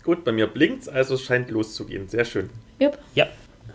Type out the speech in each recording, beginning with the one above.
Gut, bei mir blinkt's, also es scheint loszugehen. Sehr schön. Jupp. Ja.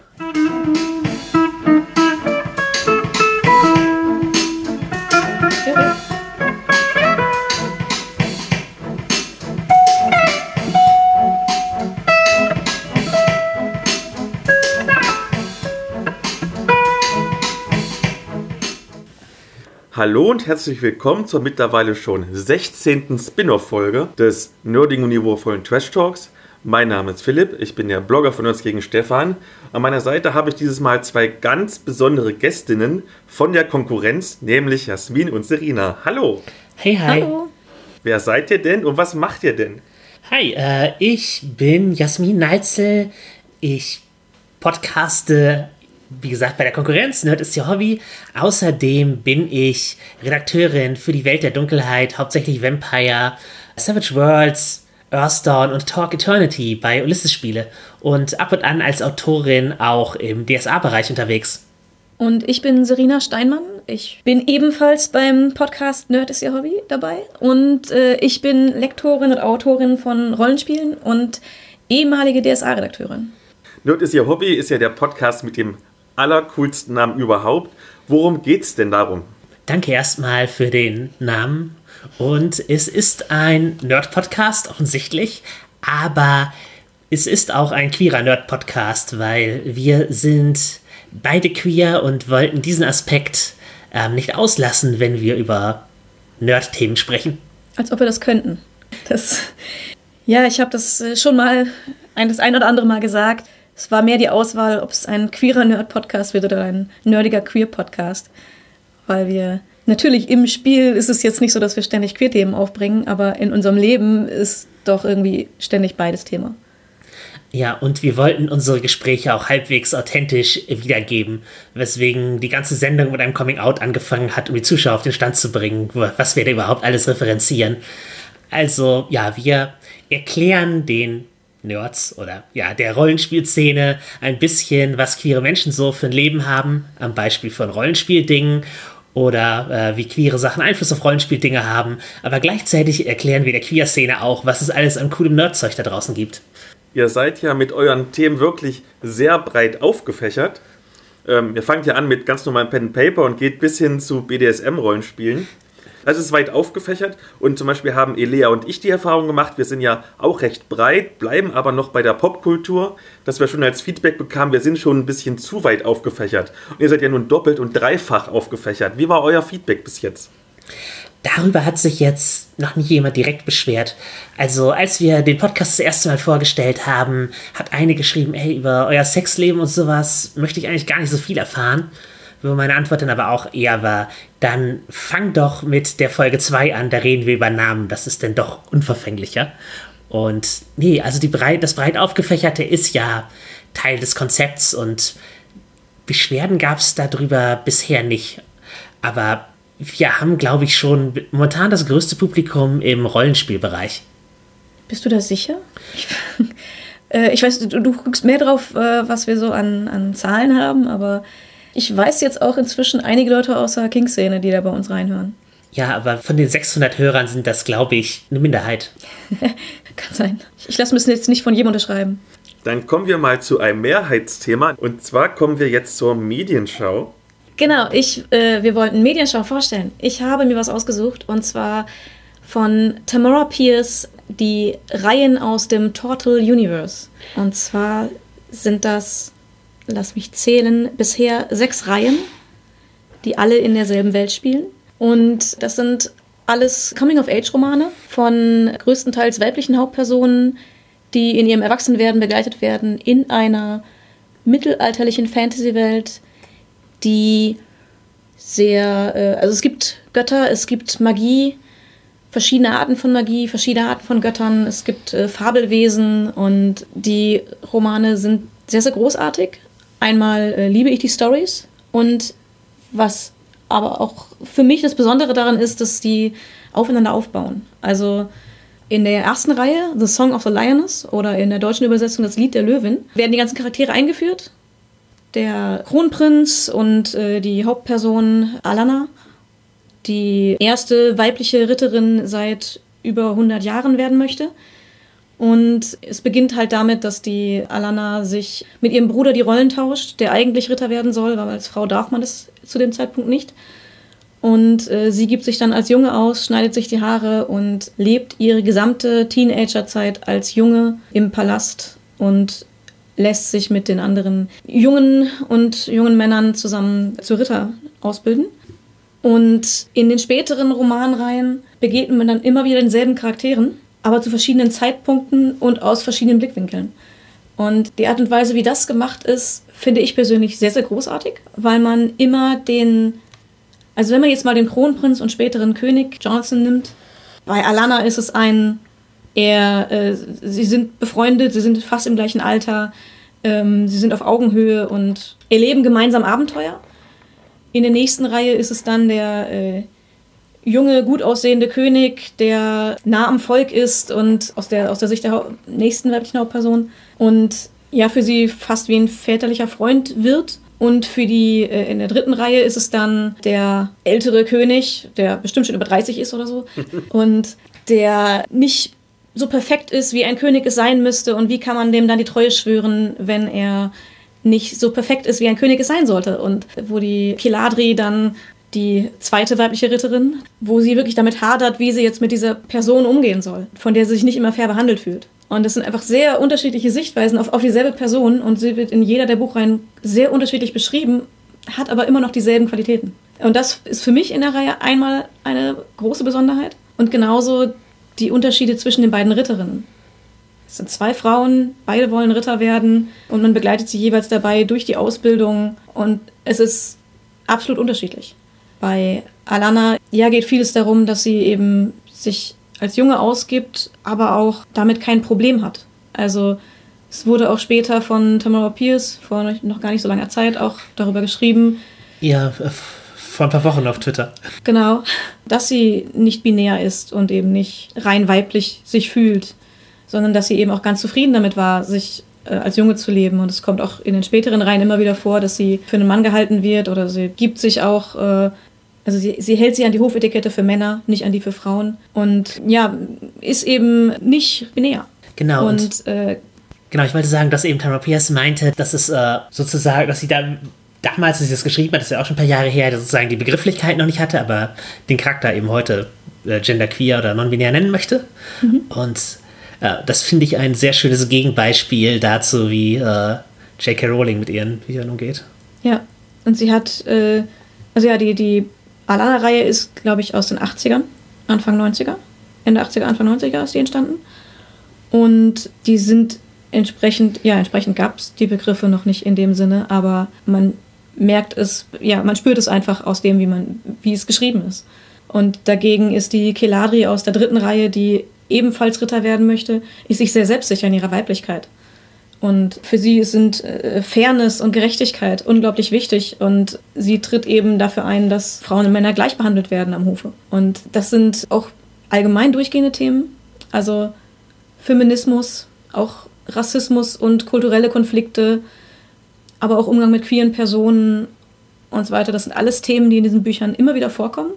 Hallo und herzlich willkommen zur mittlerweile schon 16. Spin-off-Folge des nerdigen und niveauvollen Trash Talks. Mein Name ist Philipp, ich bin der Blogger von Nerds gegen Stefan. An meiner Seite habe ich dieses Mal zwei ganz besondere Gästinnen von der Konkurrenz, nämlich Jasmin und Serena. Hallo! Hey, hi! Hallo! Wer seid ihr denn und was macht ihr denn? Hi, ich bin Jasmin Neitzel. Ich podcaste, wie gesagt, bei der Konkurrenz. Nerd ist ihr Hobby. Außerdem bin ich Redakteurin für die Welt der Dunkelheit, hauptsächlich Vampire, Savage Worlds, Earthdawn und Talk Eternity bei Ulysses Spiele. Und ab und an als Autorin auch im DSA-Bereich unterwegs. Und ich bin Serena Steinmann. Ich bin ebenfalls beim Podcast Nerd ist ihr Hobby dabei. Und ich bin Lektorin und Autorin von Rollenspielen und ehemalige DSA-Redakteurin. Nerd ist ihr Hobby ist ja der Podcast mit dem allercoolsten Namen überhaupt. Worum geht's denn darum? Danke erstmal für den Namen. Und es ist ein Nerd-Podcast, offensichtlich, aber es ist auch ein queerer Nerd-Podcast, weil wir sind beide queer und wollten diesen Aspekt nicht auslassen, wenn wir über Nerd-Themen sprechen. Als ob wir das könnten. Ja, ich habe das schon mal das ein oder andere Mal gesagt. Es war mehr die Auswahl, ob es ein queerer Nerd-Podcast wird oder ein nerdiger Queer-Podcast. Weil wir, natürlich im Spiel ist es jetzt nicht so, dass wir ständig Queer-Themen aufbringen, aber in unserem Leben ist doch irgendwie ständig beides Thema. Ja, und wir wollten unsere Gespräche auch halbwegs authentisch wiedergeben, weswegen die ganze Sendung mit einem Coming-out angefangen hat, um die Zuschauer auf den Stand zu bringen, was wir da überhaupt alles referenzieren. Also, ja, wir erklären den Nerds oder ja, der Rollenspielszene ein bisschen, was queere Menschen so für ein Leben haben, am Beispiel von Rollenspieldingen oder wie queere Sachen Einfluss auf Rollenspieldinge haben, aber gleichzeitig erklären wir der Queer-Szene auch, was es alles an coolem Nerdzeug da draußen gibt. Ihr seid ja mit euren Themen wirklich sehr breit aufgefächert. Ihr fangt ja an mit ganz normalen Pen and Paper und geht bis hin zu BDSM-Rollenspielen. Das ist weit aufgefächert und zum Beispiel haben Elea und ich die Erfahrung gemacht, wir sind ja auch recht breit, bleiben aber noch bei der Popkultur, dass wir schon als Feedback bekamen, wir sind schon ein bisschen zu weit aufgefächert. Und ihr seid ja nun doppelt und dreifach aufgefächert. Wie war euer Feedback bis jetzt? Darüber hat sich jetzt noch nie jemand direkt beschwert. Also als wir den Podcast das erste Mal vorgestellt haben, hat eine geschrieben, hey, über euer Sexleben und sowas möchte ich eigentlich gar nicht so viel erfahren. Wo meine Antwort dann aber auch eher war, dann fang doch mit der Folge 2 an, da reden wir über Namen, das ist dann doch unverfänglicher. Und nee, also das breit aufgefächerte ist ja Teil des Konzepts und Beschwerden gab es darüber bisher nicht. Aber wir haben, glaube ich, schon momentan das größte Publikum im Rollenspielbereich. Bist du da sicher? Ich weiß, du guckst mehr drauf, was wir so an Zahlen haben, aber ich weiß jetzt auch inzwischen einige Leute aus der King-Szene, die da bei uns reinhören. Ja, aber von den 600 Hörern sind das, glaube ich, eine Minderheit. Kann sein. Ich lasse mich jetzt nicht von jedem unterschreiben. Dann kommen wir mal zu einem Mehrheitsthema. Und zwar kommen wir jetzt zur Medienschau. Genau, wir wollten Medienschau vorstellen. Ich habe mir was ausgesucht, und zwar von Tamora Pierce, die Reihen aus dem Tortle Universe. Und zwar sind das, lass mich zählen, bisher 6 Reihen, die alle in derselben Welt spielen. Und das sind alles Coming-of-Age-Romane von größtenteils weiblichen Hauptpersonen, die in ihrem Erwachsenwerden begleitet werden in einer mittelalterlichen Fantasy-Welt, die sehr, also es gibt Götter, es gibt Magie, verschiedene Arten von Magie, verschiedene Arten von Göttern, es gibt Fabelwesen und die Romane sind sehr, sehr großartig. Einmal liebe ich die Storys und was aber auch für mich das Besondere daran ist, dass die aufeinander aufbauen. Also in der ersten Reihe, The Song of the Lioness, oder in der deutschen Übersetzung Das Lied der Löwin, werden die ganzen Charaktere eingeführt. Der Kronprinz und die Hauptperson Alana, die erste weibliche Ritterin seit über 100 Jahren werden möchte. Und es beginnt halt damit, dass die Alanna sich mit ihrem Bruder die Rollen tauscht, der eigentlich Ritter werden soll, weil als Frau darf man das zu dem Zeitpunkt nicht. Und sie gibt sich dann als Junge aus, schneidet sich die Haare und lebt ihre gesamte Teenagerzeit als Junge im Palast und lässt sich mit den anderen jungen Männern zusammen zu Ritter ausbilden. Und in den späteren Romanreihen begegnet man dann immer wieder denselben Charakteren, aber zu verschiedenen Zeitpunkten und aus verschiedenen Blickwinkeln. Und die Art und Weise, wie das gemacht ist, finde ich persönlich sehr, sehr großartig, weil man immer also wenn man jetzt mal den Kronprinz und späteren König Jonathan nimmt, bei Alanna ist es sie sind befreundet, sie sind fast im gleichen Alter, sie sind auf Augenhöhe und erleben gemeinsam Abenteuer. In der nächsten Reihe ist es dann der junge, gut aussehende König, der nah am Volk ist und aus der Sicht der nächsten weiblichen Hauptperson und ja, für sie fast wie ein väterlicher Freund wird. Und für in der dritten Reihe ist es dann der ältere König, der bestimmt schon über 30 ist oder so und der nicht so perfekt ist, wie ein König es sein müsste und wie kann man dem dann die Treue schwören, wenn er nicht so perfekt ist, wie ein König es sein sollte. Und wo die Keladri dann die zweite weibliche Ritterin, wo sie wirklich damit hadert, wie sie jetzt mit dieser Person umgehen soll, von der sie sich nicht immer fair behandelt fühlt. Und das sind einfach sehr unterschiedliche Sichtweisen auf dieselbe Person und sie wird in jeder der Buchreihen sehr unterschiedlich beschrieben, hat aber immer noch dieselben Qualitäten. Und das ist für mich in der Reihe einmal eine große Besonderheit und genauso die Unterschiede zwischen den beiden Ritterinnen. Es sind 2 Frauen, beide wollen Ritter werden und man begleitet sie jeweils dabei durch die Ausbildung und es ist absolut unterschiedlich. Bei Alanna, geht vieles darum, dass sie eben sich als Junge ausgibt, aber auch damit kein Problem hat. Also es wurde auch später von Tamora Pierce, vor noch gar nicht so langer Zeit, auch darüber geschrieben. Ja, vor ein paar Wochen auf Twitter. Genau, dass sie nicht binär ist und eben nicht rein weiblich sich fühlt, sondern dass sie eben auch ganz zufrieden damit war, sich als Junge zu leben. Und es kommt auch in den späteren Reihen immer wieder vor, dass sie für einen Mann gehalten wird oder sie gibt sich auch, also sie hält sich an die Hofetikette für Männer, nicht an die für Frauen. Und ja, ist eben nicht binär. Genau. Und genau, ich wollte sagen, dass eben Tamora Pierce meinte, dass es sozusagen, dass sie dann damals, als sie das geschrieben hat, das ist ja auch schon ein paar Jahre her, sozusagen die Begrifflichkeit noch nicht hatte, aber den Charakter eben heute genderqueer oder non-binär nennen möchte. Mhm. Und das finde ich ein sehr schönes Gegenbeispiel dazu, wie J.K. Rowling mit ihren Büchern umgeht. Ja, und sie hat, die Alanna-Reihe ist, glaube ich, aus den 80ern, Anfang 90er. Ende 80er, Anfang 90er ist die entstanden. Und die sind entsprechend gab es die Begriffe noch nicht in dem Sinne, aber man merkt es, man spürt es einfach aus dem, wie es geschrieben ist. Und dagegen ist die Keladri aus der dritten Reihe, die ebenfalls Ritter werden möchte, ist sich sehr selbstsicher in ihrer Weiblichkeit. Und für sie sind Fairness und Gerechtigkeit unglaublich wichtig und sie tritt eben dafür ein, dass Frauen und Männer gleich behandelt werden am Hofe. Und das sind auch allgemein durchgehende Themen, also Feminismus, auch Rassismus und kulturelle Konflikte, aber auch Umgang mit queeren Personen und so weiter. Das sind alles Themen, die in diesen Büchern immer wieder vorkommen,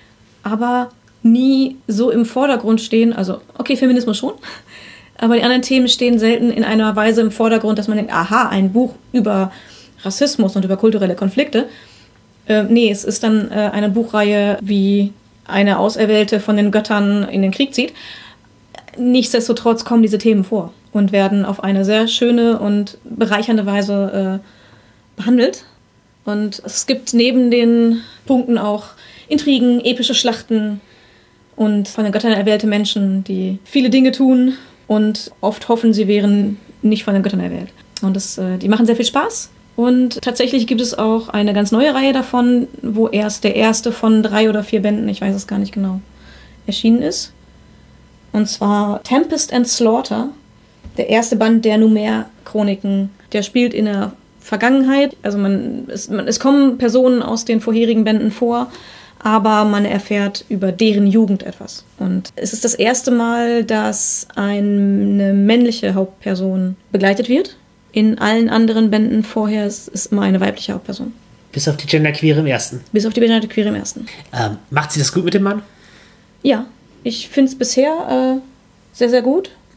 aber nie so im Vordergrund stehen. Also, okay, Feminismus schon, aber die anderen Themen stehen selten in einer Weise im Vordergrund, dass man denkt, aha, ein Buch über Rassismus und über kulturelle Konflikte. Nee, es ist dann eine Buchreihe, wie eine Auserwählte von den Göttern in den Krieg zieht. Nichtsdestotrotz kommen diese Themen vor und werden auf eine sehr schöne und bereichernde Weise behandelt. Und es gibt neben den Punkten auch Intrigen, epische Schlachten und von den Göttern erwählte Menschen, die viele Dinge tun und oft hoffen, sie wären nicht von den Göttern erwählt. Und die machen sehr viel Spaß. Und tatsächlich gibt es auch eine ganz neue Reihe davon, wo erst der erste von 3 oder 4 Bänden, ich weiß es gar nicht genau, erschienen ist. Und zwar Tempest and Slaughter, der erste Band der Numer-Chroniken. Der spielt in der Vergangenheit. Also es kommen Personen aus den vorherigen Bänden vor, aber man erfährt über deren Jugend etwas. Und es ist das erste Mal, dass eine männliche Hauptperson begleitet wird. In allen anderen Bänden vorher ist immer eine weibliche Hauptperson. Bis auf die Genderqueere im ersten. Bis auf die Genderqueere im ersten. Macht sie das gut mit dem Mann? Ja, ich finde es bisher sehr, sehr gut.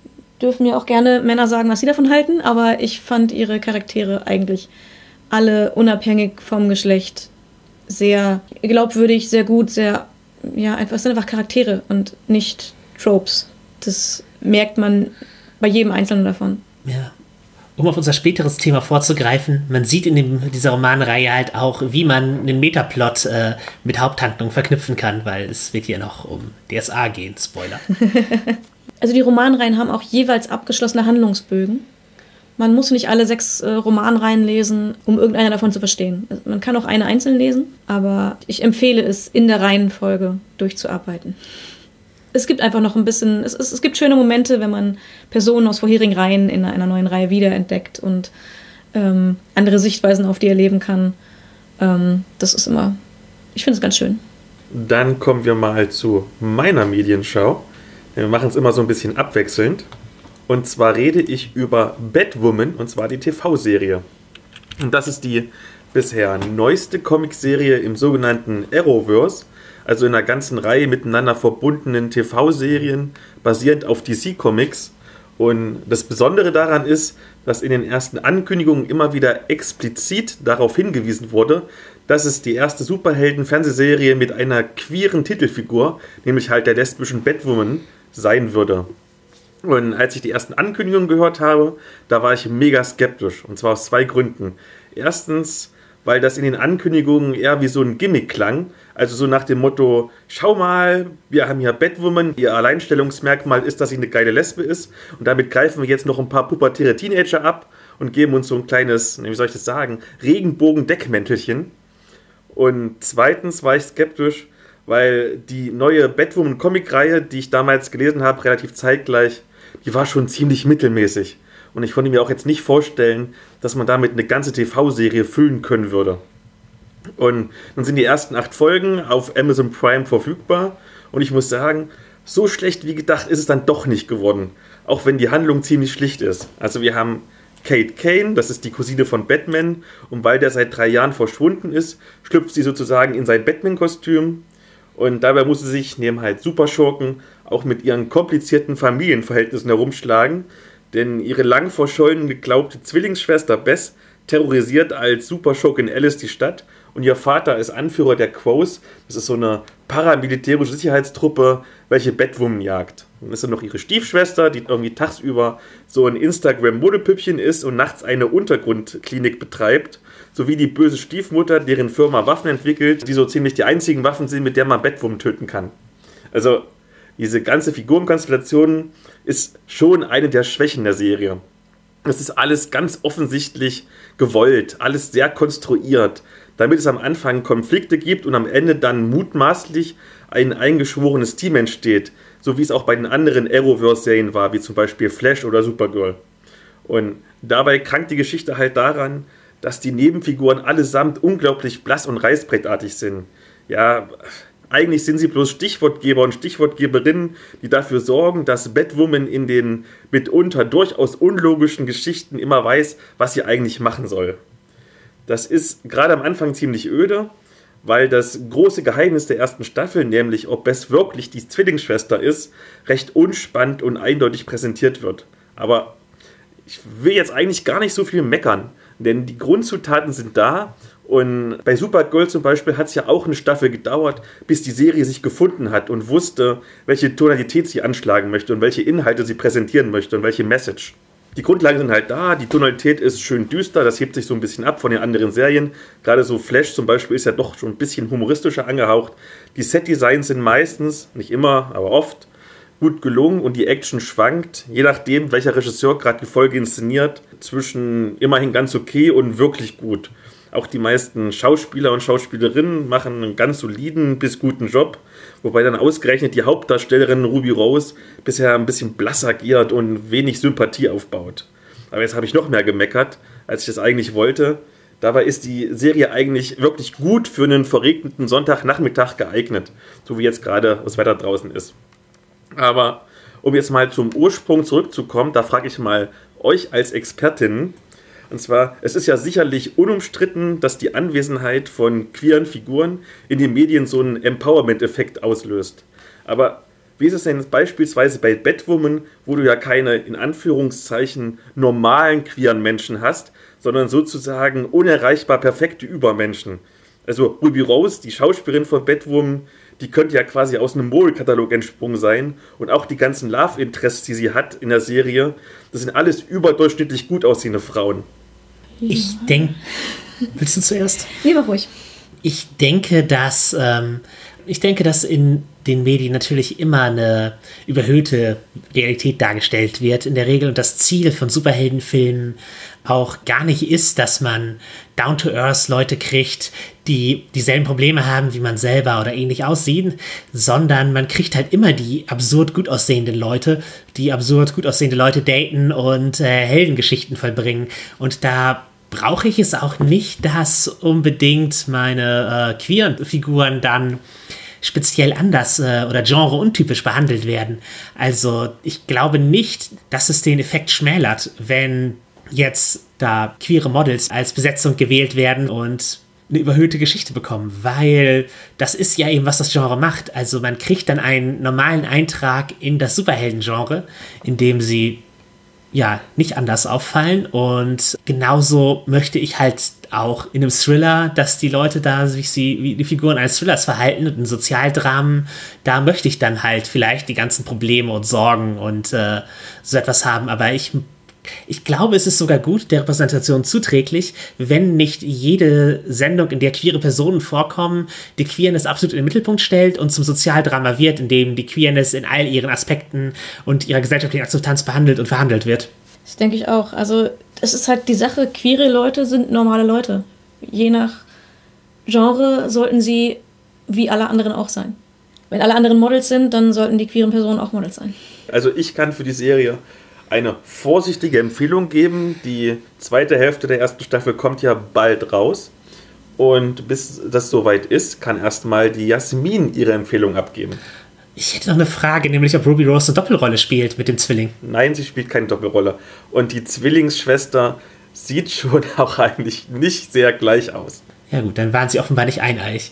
dürfen mir auch gerne Männer sagen, was sie davon halten, aber ich fand ihre Charaktere eigentlich alle unabhängig vom Geschlecht sehr glaubwürdig, sehr gut, sehr, ja, einfach, es sind einfach Charaktere und nicht Tropes. Das merkt man bei jedem Einzelnen davon. Ja. Um auf unser späteres Thema vorzugreifen, man sieht in dieser Romanreihe halt auch, wie man einen Metaplot mit Haupthandlung verknüpfen kann, weil es wird hier noch um DSA gehen, Spoiler. Also die Romanreihen haben auch jeweils abgeschlossene Handlungsbögen. Man muss nicht alle 6 Romanreihen lesen, um irgendeiner davon zu verstehen. Also man kann auch eine einzeln lesen, aber ich empfehle es, in der Reihenfolge durchzuarbeiten. Es gibt einfach noch ein bisschen, es gibt schöne Momente, wenn man Personen aus vorherigen Reihen in einer neuen Reihe wiederentdeckt und andere Sichtweisen auf die erleben kann. Das ist immer, ich finde es ganz schön. Dann kommen wir mal zu meiner Medienschau. Wir machen es immer so ein bisschen abwechselnd. Und zwar rede ich über Batwoman, und zwar die TV-Serie. Und das ist die bisher neueste Comicserie im sogenannten Arrowverse, also in einer ganzen Reihe miteinander verbundenen TV-Serien, basierend auf DC Comics. Und das Besondere daran ist, dass in den ersten Ankündigungen immer wieder explizit darauf hingewiesen wurde, dass es die erste Superhelden-Fernsehserie mit einer queeren Titelfigur, nämlich halt der lesbischen Batwoman, sein würde. Und als ich die ersten Ankündigungen gehört habe, da war ich mega skeptisch. Und zwar aus 2 Gründen. Erstens, weil das in den Ankündigungen eher wie so ein Gimmick klang. Also so nach dem Motto, schau mal, wir haben hier Batwoman, ihr Alleinstellungsmerkmal ist, dass sie eine geile Lesbe ist. Und damit greifen wir jetzt noch ein paar pubertäre Teenager ab und geben uns so ein kleines, wie soll ich das sagen, Regenbogen-Deckmäntelchen. Und zweitens war ich skeptisch, weil die neue Batwoman-Comic-Reihe, die ich damals gelesen habe, relativ zeitgleich, die war schon ziemlich mittelmäßig. Und ich konnte mir auch jetzt nicht vorstellen, dass man damit eine ganze TV-Serie füllen können würde. Und nun sind die ersten 8 Folgen auf Amazon Prime verfügbar. Und ich muss sagen, so schlecht wie gedacht ist es dann doch nicht geworden. Auch wenn die Handlung ziemlich schlicht ist. Also wir haben Kate Kane, das ist die Cousine von Batman. Und weil der seit 3 Jahren verschwunden ist, schlüpft sie sozusagen in sein Batman-Kostüm. Und dabei muss sie sich neben halt Superschurken auch mit ihren komplizierten Familienverhältnissen herumschlagen, denn ihre lang verschollen geglaubte Zwillingsschwester Bess terrorisiert als Superschurkin Alice die Stadt und ihr Vater ist Anführer der Crows, das ist so eine paramilitärische Sicherheitstruppe, welche Batwoman jagt. Und dann ist dann noch ihre Stiefschwester, die irgendwie tagsüber so ein Instagram-Modepüppchen ist und nachts eine Untergrundklinik betreibt, sowie die böse Stiefmutter, deren Firma Waffen entwickelt, die so ziemlich die einzigen Waffen sind, mit der man Batwoman töten kann. Also diese ganze Figurenkonstellation ist schon eine der Schwächen der Serie. Es ist alles ganz offensichtlich gewollt, alles sehr konstruiert, damit es am Anfang Konflikte gibt und am Ende dann mutmaßlich ein eingeschworenes Team entsteht, so wie es auch bei den anderen Arrowverse-Serien war, wie zum Beispiel Flash oder Supergirl. Und dabei krankt die Geschichte halt daran, dass die Nebenfiguren allesamt unglaublich blass und reißbrettartig sind. Ja, eigentlich sind sie bloß Stichwortgeber und Stichwortgeberinnen, die dafür sorgen, dass Batwoman in den mitunter durchaus unlogischen Geschichten immer weiß, was sie eigentlich machen soll. Das ist gerade am Anfang ziemlich öde, weil das große Geheimnis der ersten Staffel, nämlich ob Bess wirklich die Zwillingsschwester ist, recht unspannend und eindeutig präsentiert wird. Aber ich will jetzt eigentlich gar nicht so viel meckern, denn die Grundzutaten sind da. Und bei Supergirl zum Beispiel hat es ja auch eine Staffel gedauert, bis die Serie sich gefunden hat und wusste, welche Tonalität sie anschlagen möchte und welche Inhalte sie präsentieren möchte und welche Message. Die Grundlagen sind halt da, die Tonalität ist schön düster, das hebt sich so ein bisschen ab von den anderen Serien. Gerade so Flash zum Beispiel ist ja doch schon ein bisschen humoristischer angehaucht. Die Set-Designs sind meistens, nicht immer, aber oft, gut gelungen und die Action schwankt, je nachdem, welcher Regisseur gerade die Folge inszeniert, zwischen immerhin ganz okay und wirklich gut. Auch die meisten Schauspieler und Schauspielerinnen machen einen ganz soliden bis guten Job, wobei dann ausgerechnet die Hauptdarstellerin Ruby Rose bisher ein bisschen blass agiert und wenig Sympathie aufbaut. Aber jetzt habe ich noch mehr gemeckert, als ich das eigentlich wollte. Dabei ist die Serie eigentlich wirklich gut für einen verregneten Sonntagnachmittag geeignet, so wie jetzt gerade das Wetter draußen ist. Aber um jetzt mal zum Ursprung zurückzukommen, da frage ich mal euch als Expertinnen. Und zwar, es ist ja sicherlich unumstritten, dass die Anwesenheit von queeren Figuren in den Medien so einen Empowerment-Effekt auslöst. Aber wie ist es denn beispielsweise bei Batwoman, wo du ja keine, in Anführungszeichen, normalen queeren Menschen hast, sondern sozusagen unerreichbar perfekte Übermenschen. Also Ruby Rose, die Schauspielerin von Batwoman, die könnte ja quasi aus einem Model-Katalog entsprungen sein. Und auch die ganzen Love-Interests, die sie hat in der Serie, das sind alles überdurchschnittlich gut aussehende Frauen. Ich denke... Willst du zuerst? Lieber ruhig. Ich denke, dass in den Medien natürlich immer eine überhöhte Realität dargestellt wird in der Regel und das Ziel von Superheldenfilmen auch gar nicht ist, dass man down-to-earth Leute kriegt, die dieselben Probleme haben wie man selber oder ähnlich aussehen, sondern man kriegt halt immer die absurd gut aussehenden Leute, die absurd gut aussehende Leute daten und Heldengeschichten vollbringen. Und da brauche ich es auch nicht, dass unbedingt meine queeren Figuren dann speziell anders oder genreuntypisch behandelt werden. Also ich glaube nicht, dass es den Effekt schmälert, wenn jetzt da queere Models als Besetzung gewählt werden und eine überhöhte Geschichte bekommen, weil das ist ja eben, was das Genre macht. Also man kriegt dann einen normalen Eintrag in das Superhelden-Genre, in dem sie ja nicht anders auffallen und genauso möchte ich halt auch in einem Thriller, dass die Leute da sich wie die Figuren eines Thrillers verhalten und in Sozialdramen, da möchte ich dann halt vielleicht die ganzen Probleme und Sorgen und so etwas haben, aber ich glaube, es ist sogar gut, der Repräsentation zuträglich, wenn nicht jede Sendung, in der queere Personen vorkommen, die Queerness absolut in den Mittelpunkt stellt und zum Sozialdrama wird, in dem die Queerness in all ihren Aspekten und ihrer gesellschaftlichen Akzeptanz behandelt und verhandelt wird. Das denke ich auch. Also es ist halt die Sache, queere Leute sind normale Leute. Je nach Genre sollten sie wie alle anderen auch sein. Wenn alle anderen Models sind, dann sollten die queeren Personen auch Models sein. Also ich kann für die Serie eine vorsichtige Empfehlung geben. Die zweite Hälfte der ersten Staffel kommt ja bald raus. Und bis das soweit ist, kann erstmal die Jasmin ihre Empfehlung abgeben. Ich hätte noch eine Frage, nämlich ob Ruby Rose eine Doppelrolle spielt mit dem Zwilling. Nein, sie spielt keine Doppelrolle. Und die Zwillingsschwester sieht schon auch eigentlich nicht sehr gleich aus. Ja gut, dann waren sie offenbar nicht eineich.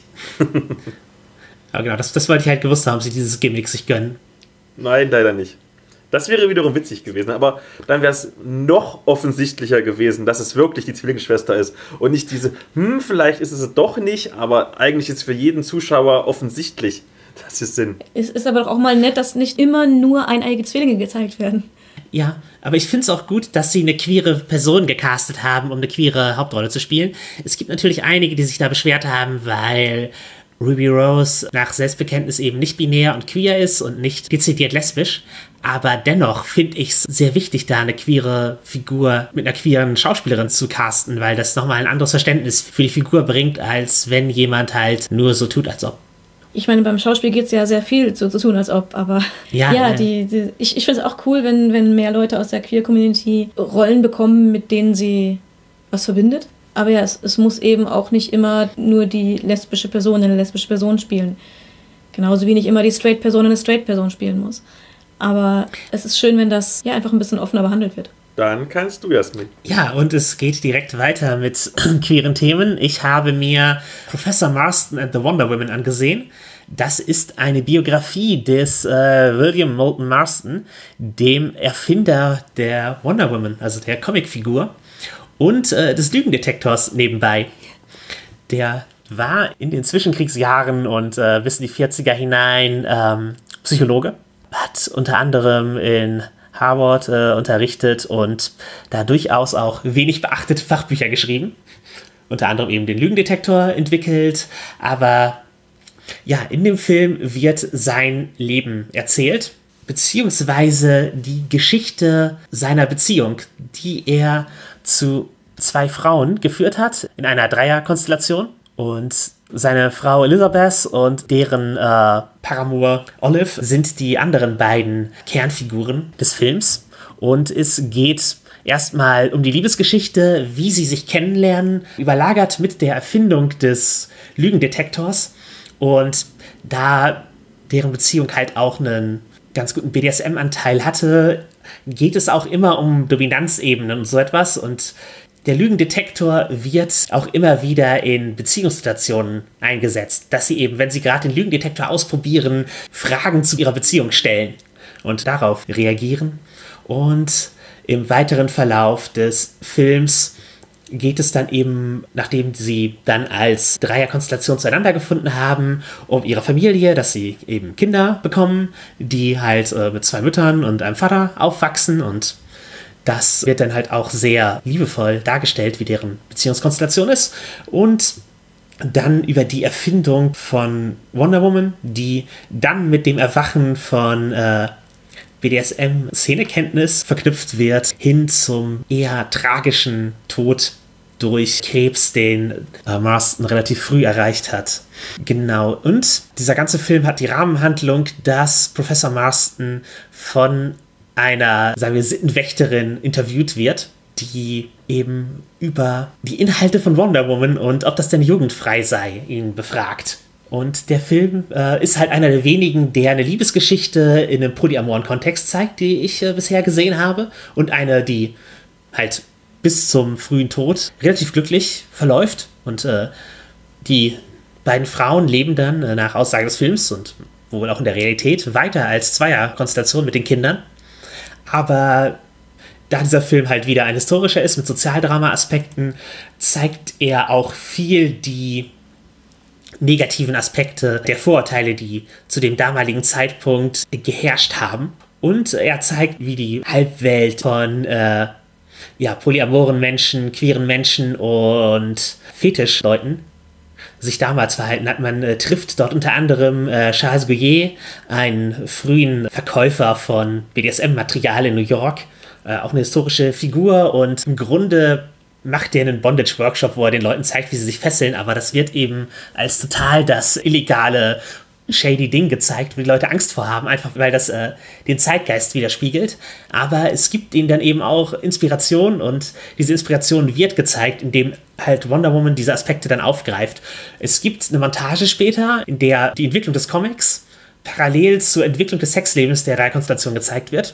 Aber genau, das wollte ich halt gewusst haben, ob sie dieses Gimmick sich gönnen. Nein, leider nicht. Das wäre wiederum witzig gewesen, aber dann wäre es noch offensichtlicher gewesen, dass es wirklich die Zwillingsschwester ist und nicht diese, vielleicht ist es doch nicht, aber eigentlich ist für jeden Zuschauer offensichtlich, dass sie es sind. Es ist aber doch auch mal nett, dass nicht immer nur eineige Zwillinge gezeigt werden. Ja, aber ich finde es auch gut, dass sie eine queere Person gecastet haben, um eine queere Hauptrolle zu spielen. Es gibt natürlich einige, die sich da beschwert haben, weil Ruby Rose nach Selbstbekenntnis eben nicht binär und queer ist und nicht dezidiert lesbisch. Aber dennoch finde ich es sehr wichtig, da eine queere Figur mit einer queeren Schauspielerin zu casten, weil das nochmal ein anderes Verständnis für die Figur bringt, als wenn jemand halt nur so tut, als ob. Ich meine, beim Schauspiel geht es ja sehr viel so zu tun, als ob, aber ich finde es auch cool, wenn mehr Leute aus der Queer-Community Rollen bekommen, mit denen sie was verbindet. Aber ja, es muss eben auch nicht immer nur die lesbische Person eine lesbische Person spielen. Genauso wie nicht immer die Straight-Person eine Straight-Person spielen muss. Aber es ist schön, wenn das ja einfach ein bisschen offener behandelt wird. Dann kannst du Jasmin. Ja, und es geht direkt weiter mit queeren Themen. Ich habe mir Professor Marston and the Wonder Woman angesehen. Das ist eine Biografie des William Moulton Marston, dem Erfinder der Wonder Woman, also der Comicfigur, und des Lügendetektors nebenbei. Der war in den Zwischenkriegsjahren und bis in die 40er hinein Psychologe. Hat unter anderem in Harvard unterrichtet und da durchaus auch wenig beachtete Fachbücher geschrieben. Unter anderem eben den Lügendetektor entwickelt. Aber ja, in dem Film wird sein Leben erzählt, beziehungsweise die Geschichte seiner Beziehung, die er zu 2 Frauen geführt hat, in einer Dreierkonstellation. Und seine Frau Elizabeth und deren Paramour Olive sind die anderen beiden Kernfiguren des Films. Und es geht erstmal um die Liebesgeschichte, wie sie sich kennenlernen, überlagert mit der Erfindung des Lügendetektors. Und da deren Beziehung halt auch einen ganz guten BDSM-Anteil hatte, geht es auch immer um Dominanzebenen und so etwas. Und Der Lügendetektor wird auch immer wieder in Beziehungssituationen eingesetzt, dass sie eben, wenn sie gerade den Lügendetektor ausprobieren, Fragen zu ihrer Beziehung stellen und darauf reagieren. Und im weiteren Verlauf des Films geht es dann eben, nachdem sie dann als Dreierkonstellation zueinander gefunden haben, um ihre Familie, dass sie eben Kinder bekommen, die halt mit 2 Müttern und einem Vater aufwachsen, und das wird dann halt auch sehr liebevoll dargestellt, wie deren Beziehungskonstellation ist. Und dann über die Erfindung von Wonder Woman, die dann mit dem Erwachen von BDSM-Szenekenntnis verknüpft wird, hin zum eher tragischen Tod durch Krebs, den Marston relativ früh erreicht hat. Genau. Und dieser ganze Film hat die Rahmenhandlung, dass Professor Marston von einer, sagen wir, Sittenwächterin interviewt wird, die eben über die Inhalte von Wonder Woman und ob das denn jugendfrei sei, ihn befragt. Und der Film ist halt einer der wenigen, der eine Liebesgeschichte in einem polyamoren Kontext zeigt, die ich bisher gesehen habe. Und eine, die halt bis zum frühen Tod relativ glücklich verläuft. Und die beiden Frauen leben dann nach Aussage des Films und wohl auch in der Realität weiter als Zweierkonstellation mit den Kindern. Aber da dieser Film halt wieder ein historischer ist mit Sozialdrama-Aspekten, zeigt er auch viel die negativen Aspekte der Vorurteile, die zu dem damaligen Zeitpunkt geherrscht haben. Und er zeigt, wie die Halbwelt von polyamoren Menschen, queeren Menschen und Fetischleuten sich damals verhalten hat. Man trifft dort unter anderem Charles Gouillet, einen frühen Verkäufer von BDSM-Material in New York, auch eine historische Figur, und im Grunde macht er einen Bondage-Workshop, wo er den Leuten zeigt, wie sie sich fesseln, aber das wird eben als total das illegale, shady Ding gezeigt, wo die Leute Angst vor haben, einfach weil das den Zeitgeist widerspiegelt. Aber es gibt ihnen dann eben auch Inspiration, und diese Inspiration wird gezeigt, indem halt Wonder Woman diese Aspekte dann aufgreift. Es gibt eine Montage später, in der die Entwicklung des Comics parallel zur Entwicklung des Sexlebens der Dreierkonstellation gezeigt wird,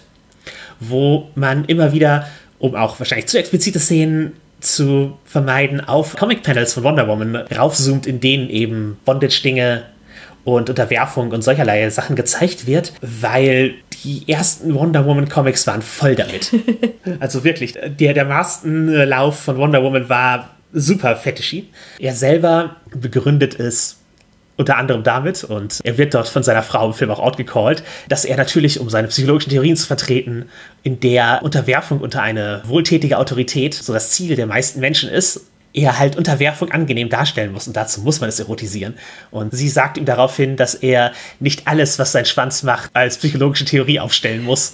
wo man immer wieder, um auch wahrscheinlich zu explizite Szenen zu vermeiden, auf Comic-Panels von Wonder Woman raufzoomt, in denen eben Bondage-Dinge und Unterwerfung und solcherlei Sachen gezeigt wird, weil die ersten Wonder Woman Comics waren voll damit. Also wirklich, der Marston-Lauf von Wonder Woman war super fetishy. Er selber begründet es unter anderem damit, und er wird dort von seiner Frau im Film auch outgecallt, dass er natürlich, um seine psychologischen Theorien zu vertreten, in der Unterwerfung unter eine wohltätige Autorität so das Ziel der meisten Menschen ist, er halt Unterwerfung angenehm darstellen muss, und dazu muss man es erotisieren. Und sie sagt ihm daraufhin, dass er nicht alles, was sein Schwanz macht, als psychologische Theorie aufstellen muss.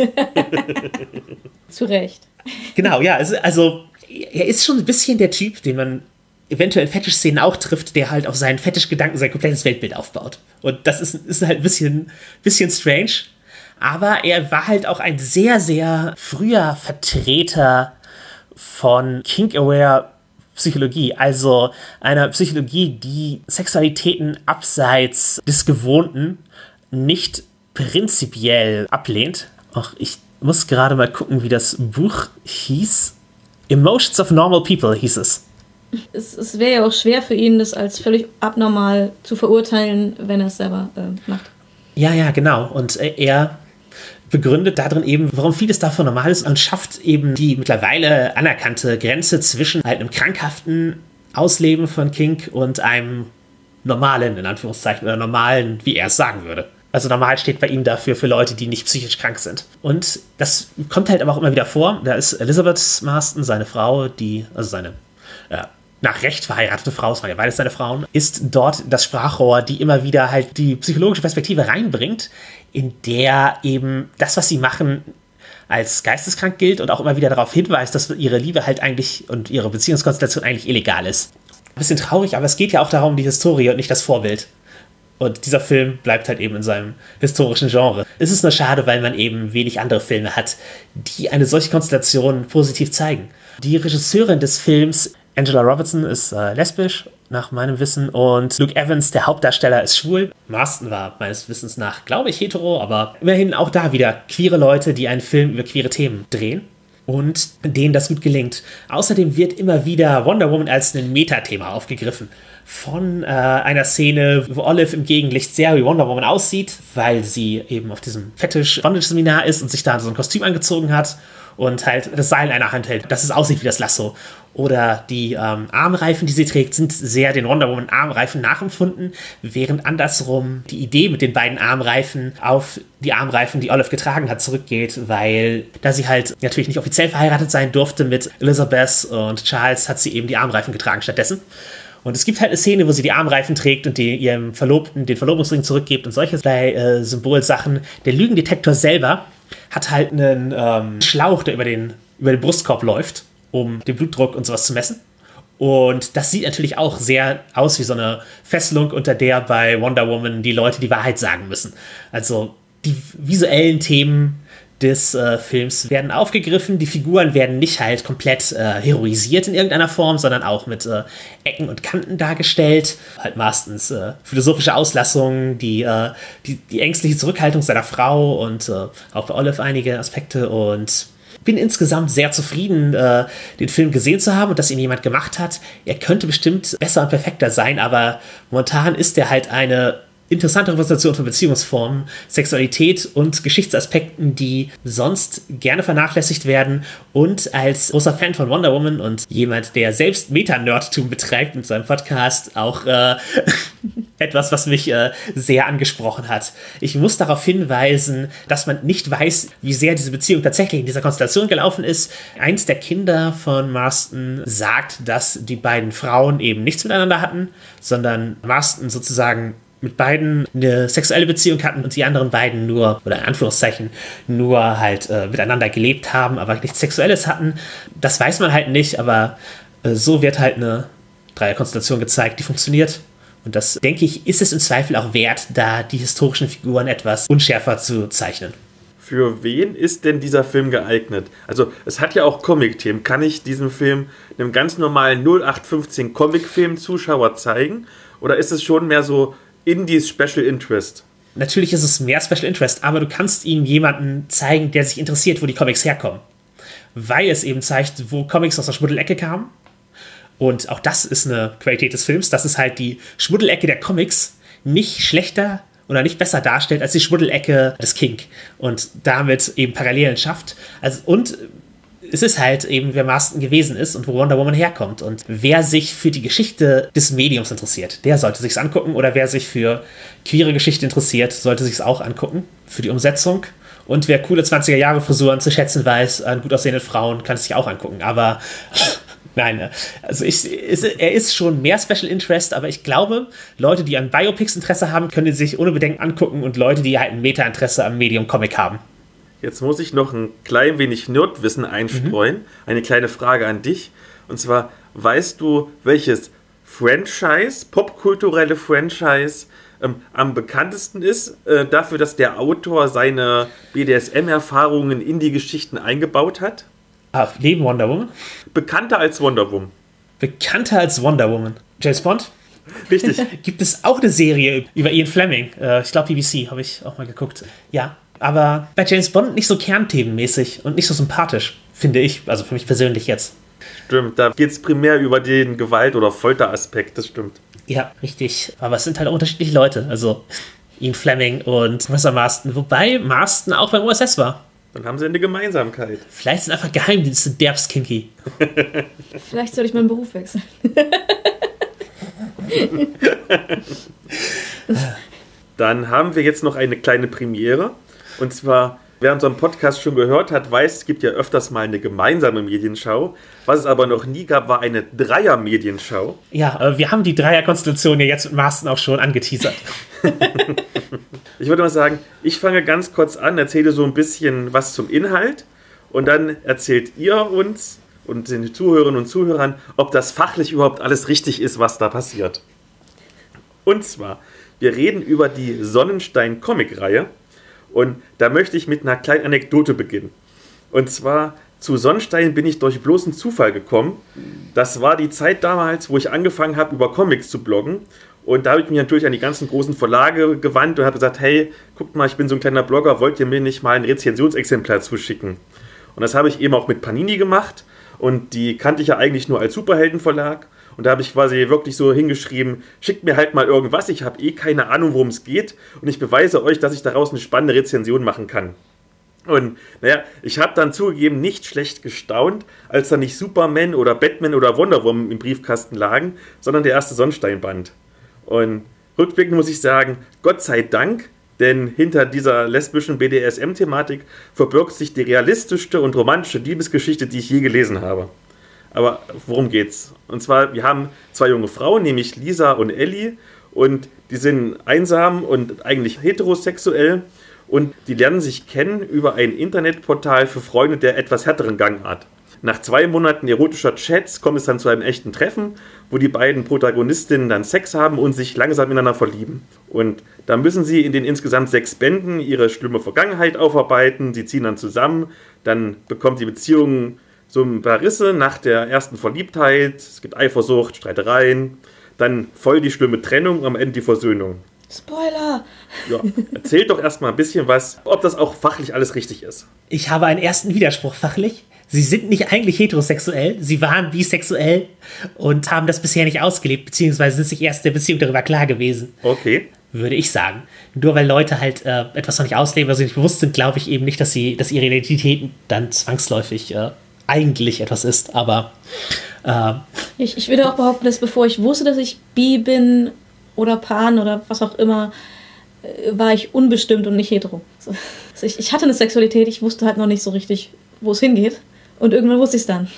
Zu Recht. Genau, ja, also er ist schon ein bisschen der Typ, den man eventuell in Fetisch-Szenen auch trifft, der halt auf seinen Fetischgedanken sein komplettes Weltbild aufbaut. Und das ist halt ein bisschen strange. Aber er war halt auch ein sehr, sehr früher Vertreter von Kink-Aware Psychologie, also einer Psychologie, die Sexualitäten abseits des Gewohnten nicht prinzipiell ablehnt. Ach, ich muss gerade mal gucken, wie das Buch hieß. Emotions of Normal People hieß es. Es wäre ja auch schwer für ihn, das als völlig abnormal zu verurteilen, wenn er es selber macht. Ja, genau. Und er begründet darin eben, warum vieles davon normal ist, und schafft eben die mittlerweile anerkannte Grenze zwischen halt einem krankhaften Ausleben von Kink und einem normalen, in Anführungszeichen, oder normalen, wie er es sagen würde. Also normal steht bei ihm dafür für Leute, die nicht psychisch krank sind. Und das kommt halt aber auch immer wieder vor. Da ist Elizabeth Marston, seine Frau, seine nach Recht verheiratete Frau, es waren ja beides seine Frauen, ist dort das Sprachrohr, die immer wieder halt die psychologische Perspektive reinbringt, in der eben das, was sie machen, als geisteskrank gilt, und auch immer wieder darauf hinweist, dass ihre Liebe halt eigentlich und ihre Beziehungskonstellation eigentlich illegal ist. Ein bisschen traurig, aber es geht ja auch darum, die Historie und nicht das Vorbild. Und dieser Film bleibt halt eben in seinem historischen Genre. Es ist nur schade, weil man eben wenig andere Filme hat, die eine solche Konstellation positiv zeigen. Die Regisseurin des Films, Angela Robertson, ist lesbisch, nach meinem Wissen, und Luke Evans, der Hauptdarsteller, ist schwul. Marston war meines Wissens nach, glaube ich, hetero, aber immerhin auch da wieder queere Leute, die einen Film über queere Themen drehen. und denen das gut gelingt. Außerdem wird immer wieder Wonder Woman als ein Metathema aufgegriffen. Von einer Szene, wo Olive im Gegenlicht sehr wie Wonder Woman aussieht, weil sie eben auf diesem Fetisch-Bondage-Seminar ist und sich da so ein Kostüm angezogen hat und halt das Seil in einer Hand hält, dass es aussieht wie das Lasso. Oder die Armreifen, die sie trägt, sind sehr den Wonder Woman Armreifen nachempfunden, während andersrum die Idee mit den beiden Armreifen auf die Armreifen, die Olive getragen hat, zurückgeht, weil da sie halt natürlich nicht offiziell verheiratet sein durfte mit Elizabeth und Charles, hat sie eben die Armreifen getragen stattdessen. Und es gibt halt eine Szene, wo sie die Armreifen trägt und ihrem Verlobten den Verlobungsring zurückgibt und solche Symbolsachen. Der Lügendetektor selber hat halt einen Schlauch, der über den Brustkorb läuft, um den Blutdruck und sowas zu messen. Und das sieht natürlich auch sehr aus wie so eine Fesselung, unter der bei Wonder Woman die Leute die Wahrheit sagen müssen. Also die visuellen Themen des Films werden aufgegriffen. Die Figuren werden nicht halt komplett heroisiert in irgendeiner Form, sondern auch mit Ecken und Kanten dargestellt. Halt meistens philosophische Auslassungen, die ängstliche Zurückhaltung seiner Frau und auch bei Olive einige Aspekte. Und bin insgesamt sehr zufrieden, den Film gesehen zu haben und dass ihn jemand gemacht hat. Er könnte bestimmt besser und perfekter sein, aber momentan ist er halt eine interessante Repräsentation von Beziehungsformen, Sexualität und Geschichtsaspekten, die sonst gerne vernachlässigt werden. Und als großer Fan von Wonder Woman und jemand, der selbst Meta-Nerdtum betreibt mit seinem Podcast, auch etwas, was mich sehr angesprochen hat. Ich muss darauf hinweisen, dass man nicht weiß, wie sehr diese Beziehung tatsächlich in dieser Konstellation gelaufen ist. Eins der Kinder von Marston sagt, dass die beiden Frauen eben nichts miteinander hatten, sondern Marston sozusagen mit beiden eine sexuelle Beziehung hatten und die anderen beiden nur, oder in Anführungszeichen, nur halt miteinander gelebt haben, aber nichts Sexuelles hatten. Das weiß man halt nicht, aber so wird halt eine Dreierkonstellation gezeigt, die funktioniert. Und das, denke ich, ist es im Zweifel auch wert, da die historischen Figuren etwas unschärfer zu zeichnen. Für wen ist denn dieser Film geeignet? Also es hat ja auch Comic-Themen. Kann ich diesen Film einem ganz normalen 0815 Comic-Film-Zuschauer zeigen? Oder ist es schon mehr so Indies Special Interest? Natürlich ist es mehr Special Interest, aber du kannst ihm jemanden zeigen, der sich interessiert, wo die Comics herkommen. Weil es eben zeigt, wo Comics aus der Schmuddelecke kamen. Und auch das ist eine Qualität des Films, dass es halt die Schmuddelecke der Comics nicht schlechter oder nicht besser darstellt als die Schmuddelecke des Kink. Und damit eben Parallelen schafft. Also, und es ist halt eben, wer Marston gewesen ist und wo Wonder Woman herkommt. Und wer sich für die Geschichte des Mediums interessiert, der sollte sich's angucken. Oder wer sich für queere Geschichte interessiert, sollte sich's auch angucken. Für die Umsetzung. Und wer coole 20er-Jahre-Frisuren zu schätzen weiß an gut aussehenden Frauen, kann es sich auch angucken. Aber nein, also er ist schon mehr Special Interest, aber ich glaube, Leute, die an Biopics Interesse haben, können ihn sich ohne Bedenken angucken und Leute, die halt ein Meta-Interesse am Medium Comic haben. Jetzt muss ich noch ein klein wenig Nerdwissen einstreuen. Eine kleine Frage an dich. Und zwar, weißt du, welches Franchise, popkulturelle Franchise, am bekanntesten ist dafür, dass der Autor seine BDSM-Erfahrungen in die Geschichten eingebaut hat? Neben Wonder Woman? Bekannter als Wonder Woman. Bekannter als Wonder Woman. James Bond? Richtig. Gibt es auch eine Serie über Ian Fleming? Ich glaube, BBC habe ich auch mal geguckt. Ja. Aber bei James Bond nicht so kernthemenmäßig und nicht so sympathisch, finde ich. Also für mich persönlich jetzt. Stimmt, da geht es primär über den Gewalt- oder Folteraspekt, das stimmt. Ja, richtig. Aber es sind halt auch unterschiedliche Leute. Also Ian Fleming und Professor Marston. Wobei Marston auch beim OSS war. Dann haben sie eine Gemeinsamkeit. Vielleicht sind einfach Geheimdienste derbs kinky. Vielleicht soll ich meinen Beruf wechseln. Dann haben wir jetzt noch eine kleine Premiere. Und zwar, wer unseren Podcast schon gehört hat, weiß, es gibt ja öfters mal eine gemeinsame Medienschau. Was es aber noch nie gab, war eine Dreier-Medienschau. Ja, wir haben die Dreierkonstellation ja jetzt mit Marston auch schon angeteasert. Ich würde mal sagen, ich fange ganz kurz an, erzähle so ein bisschen was zum Inhalt und dann erzählt ihr uns und den Zuhörerinnen und Zuhörern, ob das fachlich überhaupt alles richtig ist, was da passiert. Und zwar, wir reden über die Sonnenstein-Comic-Reihe. Und da möchte ich mit einer kleinen Anekdote beginnen. Und zwar, zu Sonnenstein bin ich durch bloßen Zufall gekommen. Das war die Zeit damals, wo ich angefangen habe, über Comics zu bloggen. Und da habe ich mich natürlich an die ganzen großen Verlage gewandt und habe gesagt, hey, guckt mal, ich bin so ein kleiner Blogger, wollt ihr mir nicht mal ein Rezensionsexemplar zuschicken? Und das habe ich eben auch mit Panini gemacht. Und die kannte ich ja eigentlich nur als Superheldenverlag. Und da habe ich quasi wirklich so hingeschrieben, schickt mir halt mal irgendwas, ich habe keine Ahnung, worum es geht. Und ich beweise euch, dass ich daraus eine spannende Rezension machen kann. Und naja, ich habe dann zugegeben nicht schlecht gestaunt, als da nicht Superman oder Batman oder Wonder Woman im Briefkasten lagen, sondern der erste Sonnensteinband. Und rückblickend muss ich sagen, Gott sei Dank, denn hinter dieser lesbischen BDSM-Thematik verbirgt sich die realistischste und romantische Liebesgeschichte, die ich je gelesen habe. Aber worum geht's? Und zwar, wir haben 2 junge Frauen, nämlich Lisa und Ellie, und die sind einsam und eigentlich heterosexuell. Und die lernen sich kennen über ein Internetportal für Freunde der etwas härteren Gangart. Nach 2 Monaten erotischer Chats kommt es dann zu einem echten Treffen, wo die beiden Protagonistinnen dann Sex haben und sich langsam ineinander verlieben. Und da müssen sie in den insgesamt 6 Bänden ihre schlimme Vergangenheit aufarbeiten. Sie ziehen dann zusammen, dann bekommt die Beziehung so ein paar Risse nach der ersten Verliebtheit. Es gibt Eifersucht, Streitereien, dann voll die schlimme Trennung und am Ende die Versöhnung. Spoiler! Ja, erzählt doch erstmal ein bisschen was, ob das auch fachlich alles richtig ist. Ich habe einen ersten Widerspruch fachlich. Sie sind nicht eigentlich heterosexuell, sie waren bisexuell und haben das bisher nicht ausgelebt, beziehungsweise sind sich erst der Beziehung darüber klar gewesen. Okay. Würde ich sagen. Nur weil Leute halt etwas noch nicht ausleben, was sie nicht bewusst sind, glaube ich eben nicht, dass ihre Identität dann zwangsläufig eigentlich etwas ist. Aber Ich würde auch behaupten, dass bevor ich wusste, dass ich bi bin oder pan oder was auch immer, war ich unbestimmt und nicht hetero. Also ich hatte eine Sexualität, ich wusste halt noch nicht so richtig, wo es hingeht. Und irgendwann wusste ich es dann.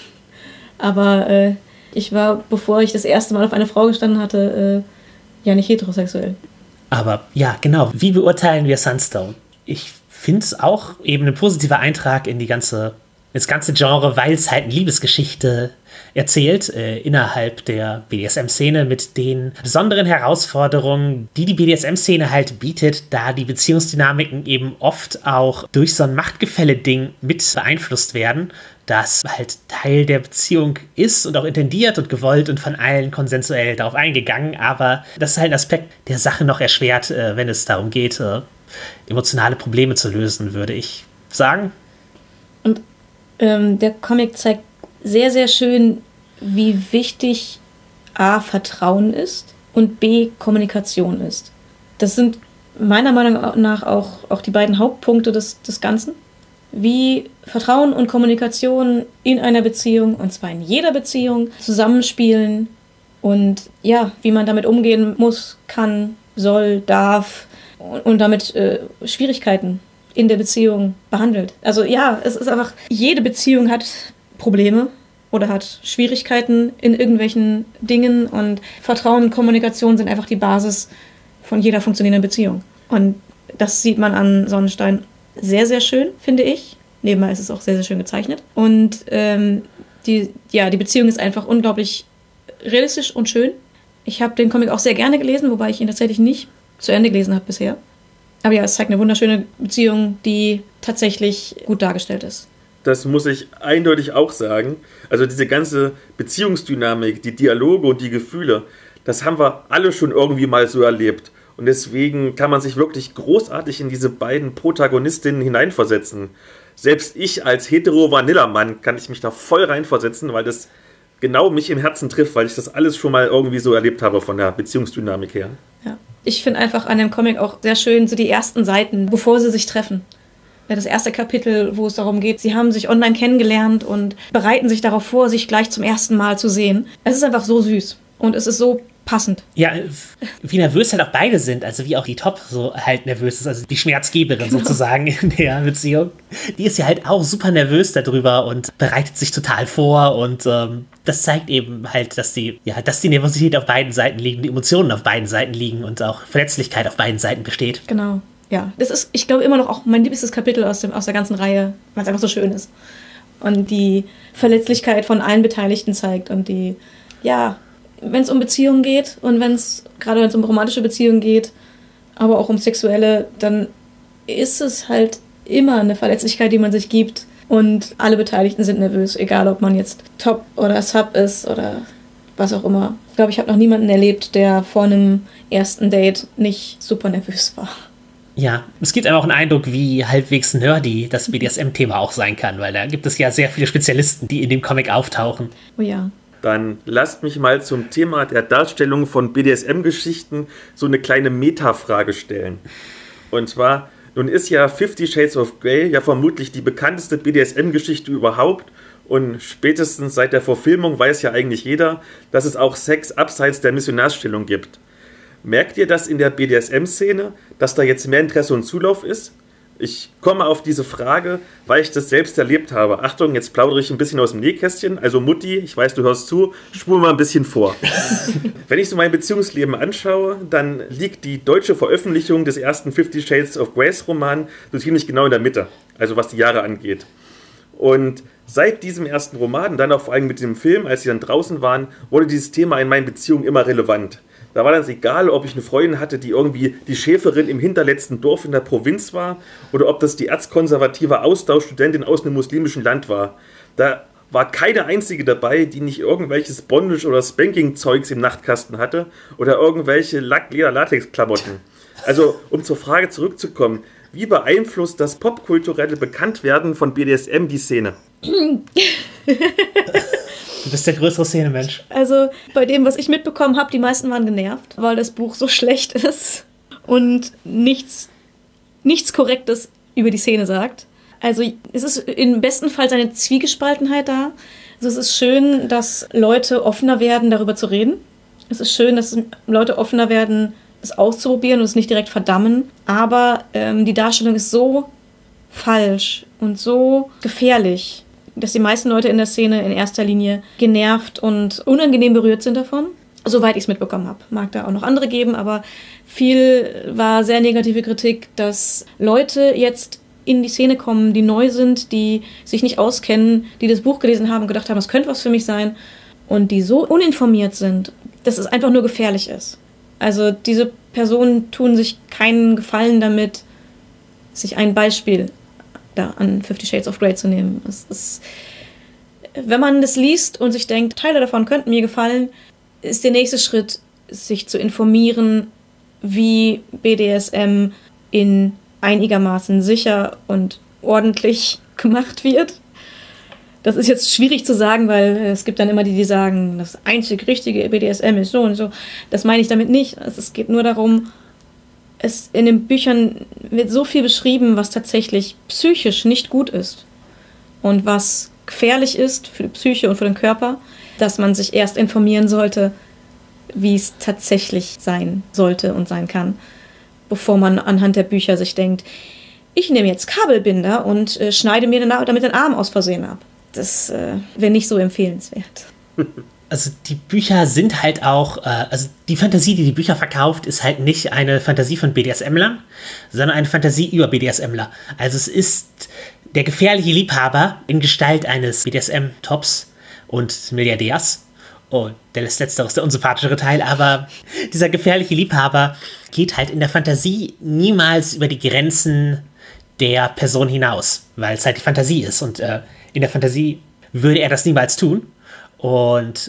Aber ich war, bevor ich das erste Mal auf eine Frau gestanden hatte, ja nicht heterosexuell. Aber ja, genau. Wie beurteilen wir Sunstone? Ich finde es auch eben ein positiver Eintrag in ins ganze Genre, weil es halt eine Liebesgeschichte erzählt innerhalb der BDSM-Szene mit den besonderen Herausforderungen, die BDSM-Szene halt bietet, da die Beziehungsdynamiken eben oft auch durch so ein Machtgefälle-Ding mit beeinflusst werden, das halt Teil der Beziehung ist und auch intendiert und gewollt und von allen konsensuell darauf eingegangen, aber das ist halt ein Aspekt, der Sache noch erschwert, wenn es darum geht, emotionale Probleme zu lösen, würde ich sagen. Und der Comic zeigt sehr, sehr schön, wie wichtig A, Vertrauen ist und B, Kommunikation ist. Das sind meiner Meinung nach auch die beiden Hauptpunkte des Ganzen. Wie Vertrauen und Kommunikation in einer Beziehung, und zwar in jeder Beziehung, zusammenspielen und ja, wie man damit umgehen muss, kann, soll, darf und damit Schwierigkeiten in der Beziehung behandelt. Also ja, es ist einfach, jede Beziehung hat Probleme oder hat Schwierigkeiten in irgendwelchen Dingen und Vertrauen und Kommunikation sind einfach die Basis von jeder funktionierenden Beziehung. Und das sieht man an Sonnenstein sehr, sehr schön, finde ich. Nebenbei ist es auch sehr, sehr schön gezeichnet. Und die Beziehung ist einfach unglaublich realistisch und schön. Ich habe den Comic auch sehr gerne gelesen, wobei ich ihn tatsächlich nicht zu Ende gelesen habe bisher. Aber ja, es zeigt eine wunderschöne Beziehung, die tatsächlich gut dargestellt ist. Das muss ich eindeutig auch sagen. Also diese ganze Beziehungsdynamik, die Dialoge und die Gefühle, das haben wir alle schon irgendwie mal so erlebt. Und deswegen kann man sich wirklich großartig in diese beiden Protagonistinnen hineinversetzen. Selbst ich als hetero-Vanilla-Mann kann ich mich da voll reinversetzen, weil das genau mich im Herzen trifft, weil ich das alles schon mal irgendwie so erlebt habe von der Beziehungsdynamik her. Ja. Ich finde einfach an dem Comic auch sehr schön so die ersten Seiten, bevor sie sich treffen. Ja, das erste Kapitel, wo es darum geht, sie haben sich online kennengelernt und bereiten sich darauf vor, sich gleich zum ersten Mal zu sehen. Es ist einfach so süß und es ist so passend. Ja, wie nervös halt auch beide sind, also wie auch die Top so halt nervös ist, also die Schmerzgeberin sozusagen in der Beziehung. Die ist ja halt auch super nervös darüber und bereitet sich total vor und das zeigt eben halt, dass die Nervosität auf beiden Seiten liegen, die Emotionen auf beiden Seiten liegen und auch Verletzlichkeit auf beiden Seiten besteht. Genau, ja. Das ist, ich glaube, immer noch auch mein liebstes Kapitel aus der ganzen Reihe, weil es einfach so schön ist. Und die Verletzlichkeit von allen Beteiligten zeigt und die, ja, wenn es um Beziehungen geht und gerade wenn es um romantische Beziehungen geht, aber auch um sexuelle, dann ist es halt immer eine Verletzlichkeit, die man sich gibt und alle Beteiligten sind nervös, egal ob man jetzt Top oder Sub ist oder was auch immer. Ich glaube, ich habe noch niemanden erlebt, der vor einem ersten Date nicht super nervös war. Ja, es gibt einfach auch einen Eindruck, wie halbwegs nerdy das BDSM-Thema auch sein kann, weil da gibt es ja sehr viele Spezialisten, die in dem Comic auftauchen. Oh ja. Dann lasst mich mal zum Thema der Darstellung von BDSM-Geschichten so eine kleine Metafrage stellen. Und zwar, nun ist ja 50 Shades of Grey ja vermutlich die bekannteste BDSM-Geschichte überhaupt. Und spätestens seit der Verfilmung weiß ja eigentlich jeder, dass es auch Sex abseits der Missionarstellung gibt. Merkt ihr das in der BDSM-Szene, dass da jetzt mehr Interesse und Zulauf ist? Ich komme auf diese Frage, weil ich das selbst erlebt habe. Achtung, jetzt plaudere ich ein bisschen aus dem Nähkästchen. Also Mutti, ich weiß, du hörst zu, spul mal ein bisschen vor. Wenn ich so mein Beziehungsleben anschaue, dann liegt die deutsche Veröffentlichung des ersten 50 Shades of Grey Roman so ziemlich genau in der Mitte, also was die Jahre angeht. Und seit diesem ersten Roman, dann auch vor allem mit dem Film, als sie dann draußen waren, wurde dieses Thema in meinen Beziehungen immer relevant. Da war dann egal, ob ich eine Freundin hatte, die irgendwie die Schäferin im hinterletzten Dorf in der Provinz war oder ob das die erzkonservative Austauschstudentin aus einem muslimischen Land war. Da war keine einzige dabei, die nicht irgendwelches Bondage- oder Spanking-Zeugs im Nachtkasten hatte oder irgendwelche Leder-Latex-Klamotten. Also, um zur Frage zurückzukommen, wie beeinflusst das popkulturelle Bekanntwerden von BDSM die Szene? Du bist der größere Szenemensch. Also bei dem, was ich mitbekommen habe, die meisten waren genervt, weil das Buch so schlecht ist und nichts Korrektes über die Szene sagt. Also es ist im besten Fall eine Zwiegespaltenheit da. Also es ist schön, dass Leute offener werden, darüber zu reden. Es ist schön, dass Leute offener werden, es auszuprobieren und es nicht direkt verdammen. Aber die Darstellung ist so falsch und so gefährlich, dass die meisten Leute in der Szene in erster Linie genervt und unangenehm berührt sind davon. Soweit ich es mitbekommen habe. Mag da auch noch andere geben, aber viel war sehr negative Kritik, dass Leute jetzt in die Szene kommen, die neu sind, die sich nicht auskennen, die das Buch gelesen haben und gedacht haben, das könnte was für mich sein und die so uninformiert sind, dass es einfach nur gefährlich ist. Also diese Personen tun sich keinen Gefallen damit, sich ein Beispiel da an 50 Shades of Grey zu nehmen. Es ist, wenn man das liest und sich denkt, Teile davon könnten mir gefallen, ist der nächste Schritt, sich zu informieren, wie BDSM in einigermaßen sicher und ordentlich gemacht wird. Das ist jetzt schwierig zu sagen, weil es gibt dann immer die sagen, das einzig richtige BDSM ist so und so. Das meine ich damit nicht. Es geht nur darum, in den Büchern wird so viel beschrieben, was tatsächlich psychisch nicht gut ist und was gefährlich ist für die Psyche und für den Körper, dass man sich erst informieren sollte, wie es tatsächlich sein sollte und sein kann, bevor man anhand der Bücher sich denkt, ich nehme jetzt Kabelbinder und schneide mir damit den Arm aus Versehen ab. Das wäre nicht so empfehlenswert. Also die Bücher sind halt auch, also die Fantasie, die die Bücher verkauft, ist halt nicht eine Fantasie von BDSMlern, sondern eine Fantasie über BDSMler. Also es ist der gefährliche Liebhaber in Gestalt eines BDSM-Tops und Milliardärs. Oh, das Letztere ist der unsympathischere Teil, aber dieser gefährliche Liebhaber geht halt in der Fantasie niemals über die Grenzen der Person hinaus, weil es halt die Fantasie ist und in der Fantasie würde er das niemals tun. Und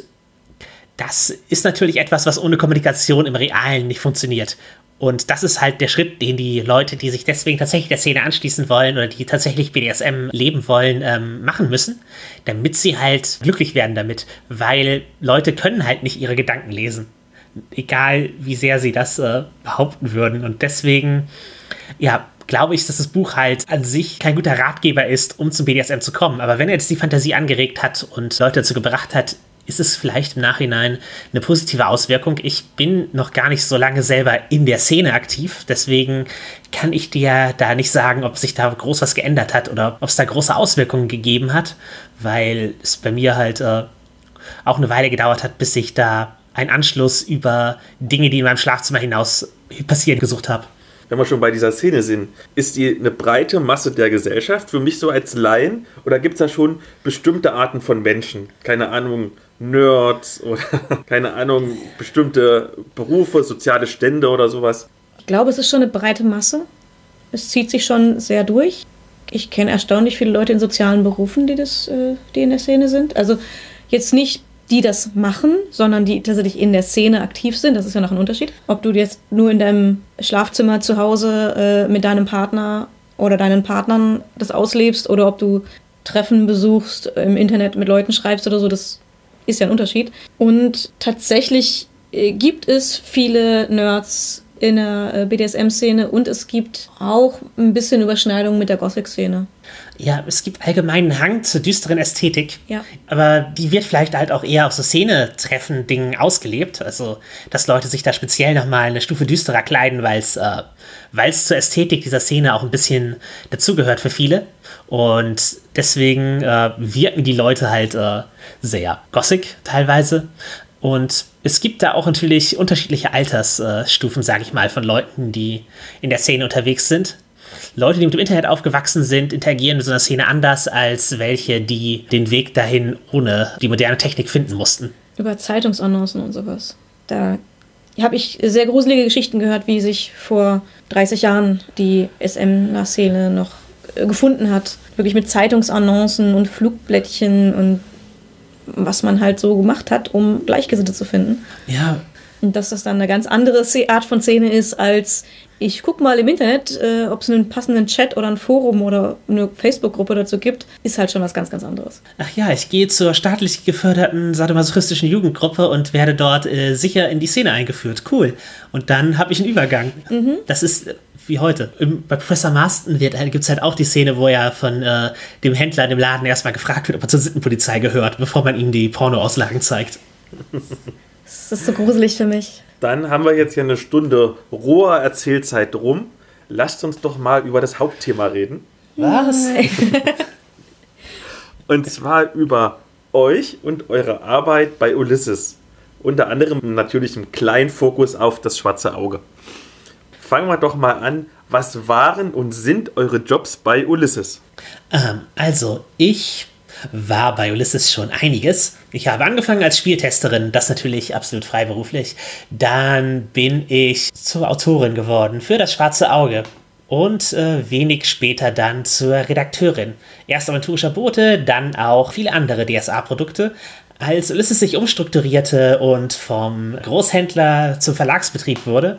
das ist natürlich etwas, was ohne Kommunikation im Realen nicht funktioniert. Und das ist halt der Schritt, den die Leute, die sich deswegen tatsächlich der Szene anschließen wollen oder die tatsächlich BDSM leben wollen, machen müssen, damit sie halt glücklich werden damit. Weil Leute können halt nicht ihre Gedanken lesen. Egal, wie sehr sie das behaupten würden. Und deswegen, ja, glaube ich, dass das Buch halt an sich kein guter Ratgeber ist, um zum BDSM zu kommen. Aber wenn er jetzt die Fantasie angeregt hat und Leute dazu gebracht hat, ist es vielleicht im Nachhinein eine positive Auswirkung. Ich bin noch gar nicht so lange selber in der Szene aktiv, deswegen kann ich dir da nicht sagen, ob sich da groß was geändert hat oder ob es da große Auswirkungen gegeben hat, weil es bei mir halt auch eine Weile gedauert hat, bis ich da einen Anschluss über Dinge, die in meinem Schlafzimmer hinaus passieren, gesucht habe. Wenn wir schon bei dieser Szene sind, ist die eine breite Masse der Gesellschaft für mich so als Laien oder gibt es da schon bestimmte Arten von Menschen? Keine Ahnung, Nerds oder keine Ahnung, bestimmte Berufe, soziale Stände oder sowas? Ich glaube, es ist schon eine breite Masse. Es zieht sich schon sehr durch. Ich kenne erstaunlich viele Leute in sozialen Berufen, die in der Szene sind. Also jetzt nicht die das machen, sondern die tatsächlich in der Szene aktiv sind. Das ist ja noch ein Unterschied. Ob du jetzt nur in deinem Schlafzimmer zu Hause mit deinem Partner oder deinen Partnern das auslebst oder ob du Treffen besuchst, im Internet mit Leuten schreibst oder so, das ist ja ein Unterschied. Und tatsächlich gibt es viele Nerds in der BDSM-Szene und es gibt auch ein bisschen Überschneidung mit der Gothic-Szene. Ja, es gibt allgemeinen Hang zur düsteren Ästhetik, ja. Aber die wird vielleicht halt auch eher auf so Szene-Treffen-Dingen ausgelebt, also dass Leute sich da speziell nochmal eine Stufe düsterer kleiden, weil es zur Ästhetik dieser Szene auch ein bisschen dazugehört für viele und deswegen wirken die Leute halt sehr Gothic teilweise. Und es gibt da auch natürlich unterschiedliche Altersstufen, sage ich mal, von Leuten, die in der Szene unterwegs sind. Leute, die mit dem Internet aufgewachsen sind, interagieren mit so einer Szene anders als welche, die den Weg dahin ohne die moderne Technik finden mussten. Über Zeitungsannoncen und sowas. Da habe ich sehr gruselige Geschichten gehört, wie sich vor 30 Jahren die SM-Szene noch gefunden hat. Wirklich mit Zeitungsannoncen und Flugblättchen und was man halt so gemacht hat, um Gleichgesinnte zu finden. Ja. Und dass das dann eine ganz andere Art von Szene ist, als ich gucke mal im Internet, ob es einen passenden Chat oder ein Forum oder eine Facebook-Gruppe dazu gibt, ist halt schon was ganz, ganz anderes. Ach ja, ich gehe zur staatlich geförderten sadomasochistischen Jugendgruppe und werde dort sicher in die Szene eingeführt. Cool. Und dann habe ich einen Übergang. Mhm. Das ist wie heute. Bei Professor Marston gibt es halt auch die Szene, wo er von dem Händler in dem Laden erstmal gefragt wird, ob er zur Sittenpolizei gehört, bevor man ihm die Pornoauslagen zeigt. Das ist so gruselig für mich. Dann haben wir jetzt hier eine Stunde roher Erzählzeit rum. Lasst uns doch mal über das Hauptthema reden. Was? Und zwar über euch und eure Arbeit bei Ulysses. Unter anderem natürlich einen kleinen Fokus auf das schwarze Auge. Fangen wir doch mal an. Was waren und sind eure Jobs bei Ulysses? Also, ich war bei Ulysses schon einiges. Ich habe angefangen als Spieltesterin, das natürlich absolut freiberuflich. Dann bin ich zur Autorin geworden für das schwarze Auge und wenig später dann zur Redakteurin. Erst aventurischer Bote, dann auch viele andere DSA-Produkte. Als Ulysses sich umstrukturierte und vom Großhändler zum Verlagsbetrieb wurde,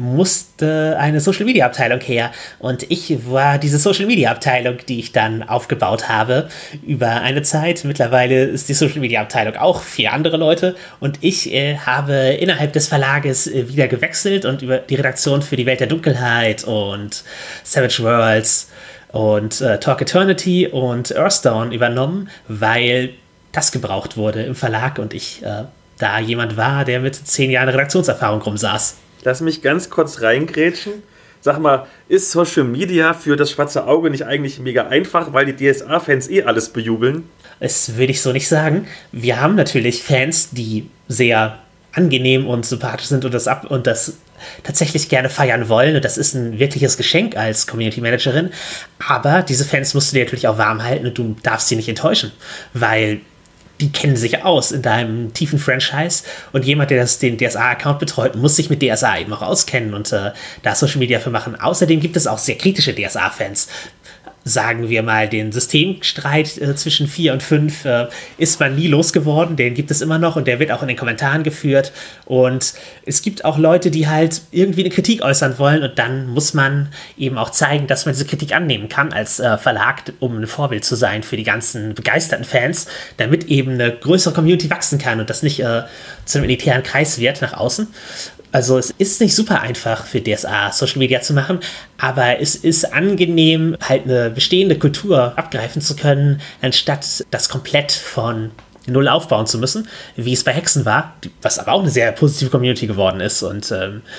musste eine Social-Media-Abteilung her. Und ich war diese Social-Media-Abteilung, die ich dann aufgebaut habe über eine Zeit. Mittlerweile ist die Social-Media-Abteilung auch 4 andere Leute. Und ich habe innerhalb des Verlages wieder gewechselt und über die Redaktion für die Welt der Dunkelheit und Savage Worlds und Talk Eternity und Earthstone übernommen, weil das gebraucht wurde im Verlag und ich da jemand war, der mit 10 Jahren Redaktionserfahrung rumsaß. Lass mich ganz kurz reingrätschen. Sag mal, ist Social Media für das schwarze Auge nicht eigentlich mega einfach, weil die DSA-Fans alles bejubeln? Das würde ich so nicht sagen. Wir haben natürlich Fans, die sehr angenehm und sympathisch sind und das tatsächlich gerne feiern wollen und das ist ein wirkliches Geschenk als Community Managerin, aber diese Fans musst du dir natürlich auch warm halten und du darfst sie nicht enttäuschen, weil die kennen sich aus in deinem tiefen Franchise und jemand, der den DSA-Account betreut, muss sich mit DSA eben auch auskennen und da Social Media für machen. Außerdem gibt es auch sehr kritische DSA-Fans. Sagen wir mal, den Systemstreit zwischen 4 und 5 ist man nie losgeworden, den gibt es immer noch und der wird auch in den Kommentaren geführt und es gibt auch Leute, die halt irgendwie eine Kritik äußern wollen und dann muss man eben auch zeigen, dass man diese Kritik annehmen kann als Verlag, um ein Vorbild zu sein für die ganzen begeisterten Fans, damit eben eine größere Community wachsen kann und das nicht zu einem elitären Kreis wird nach außen. Also es ist nicht super einfach für DSA Social Media zu machen, aber es ist angenehm, halt eine bestehende Kultur abgreifen zu können, anstatt das komplett von null aufbauen zu müssen, wie es bei Hexen war, was aber auch eine sehr positive Community geworden ist. Und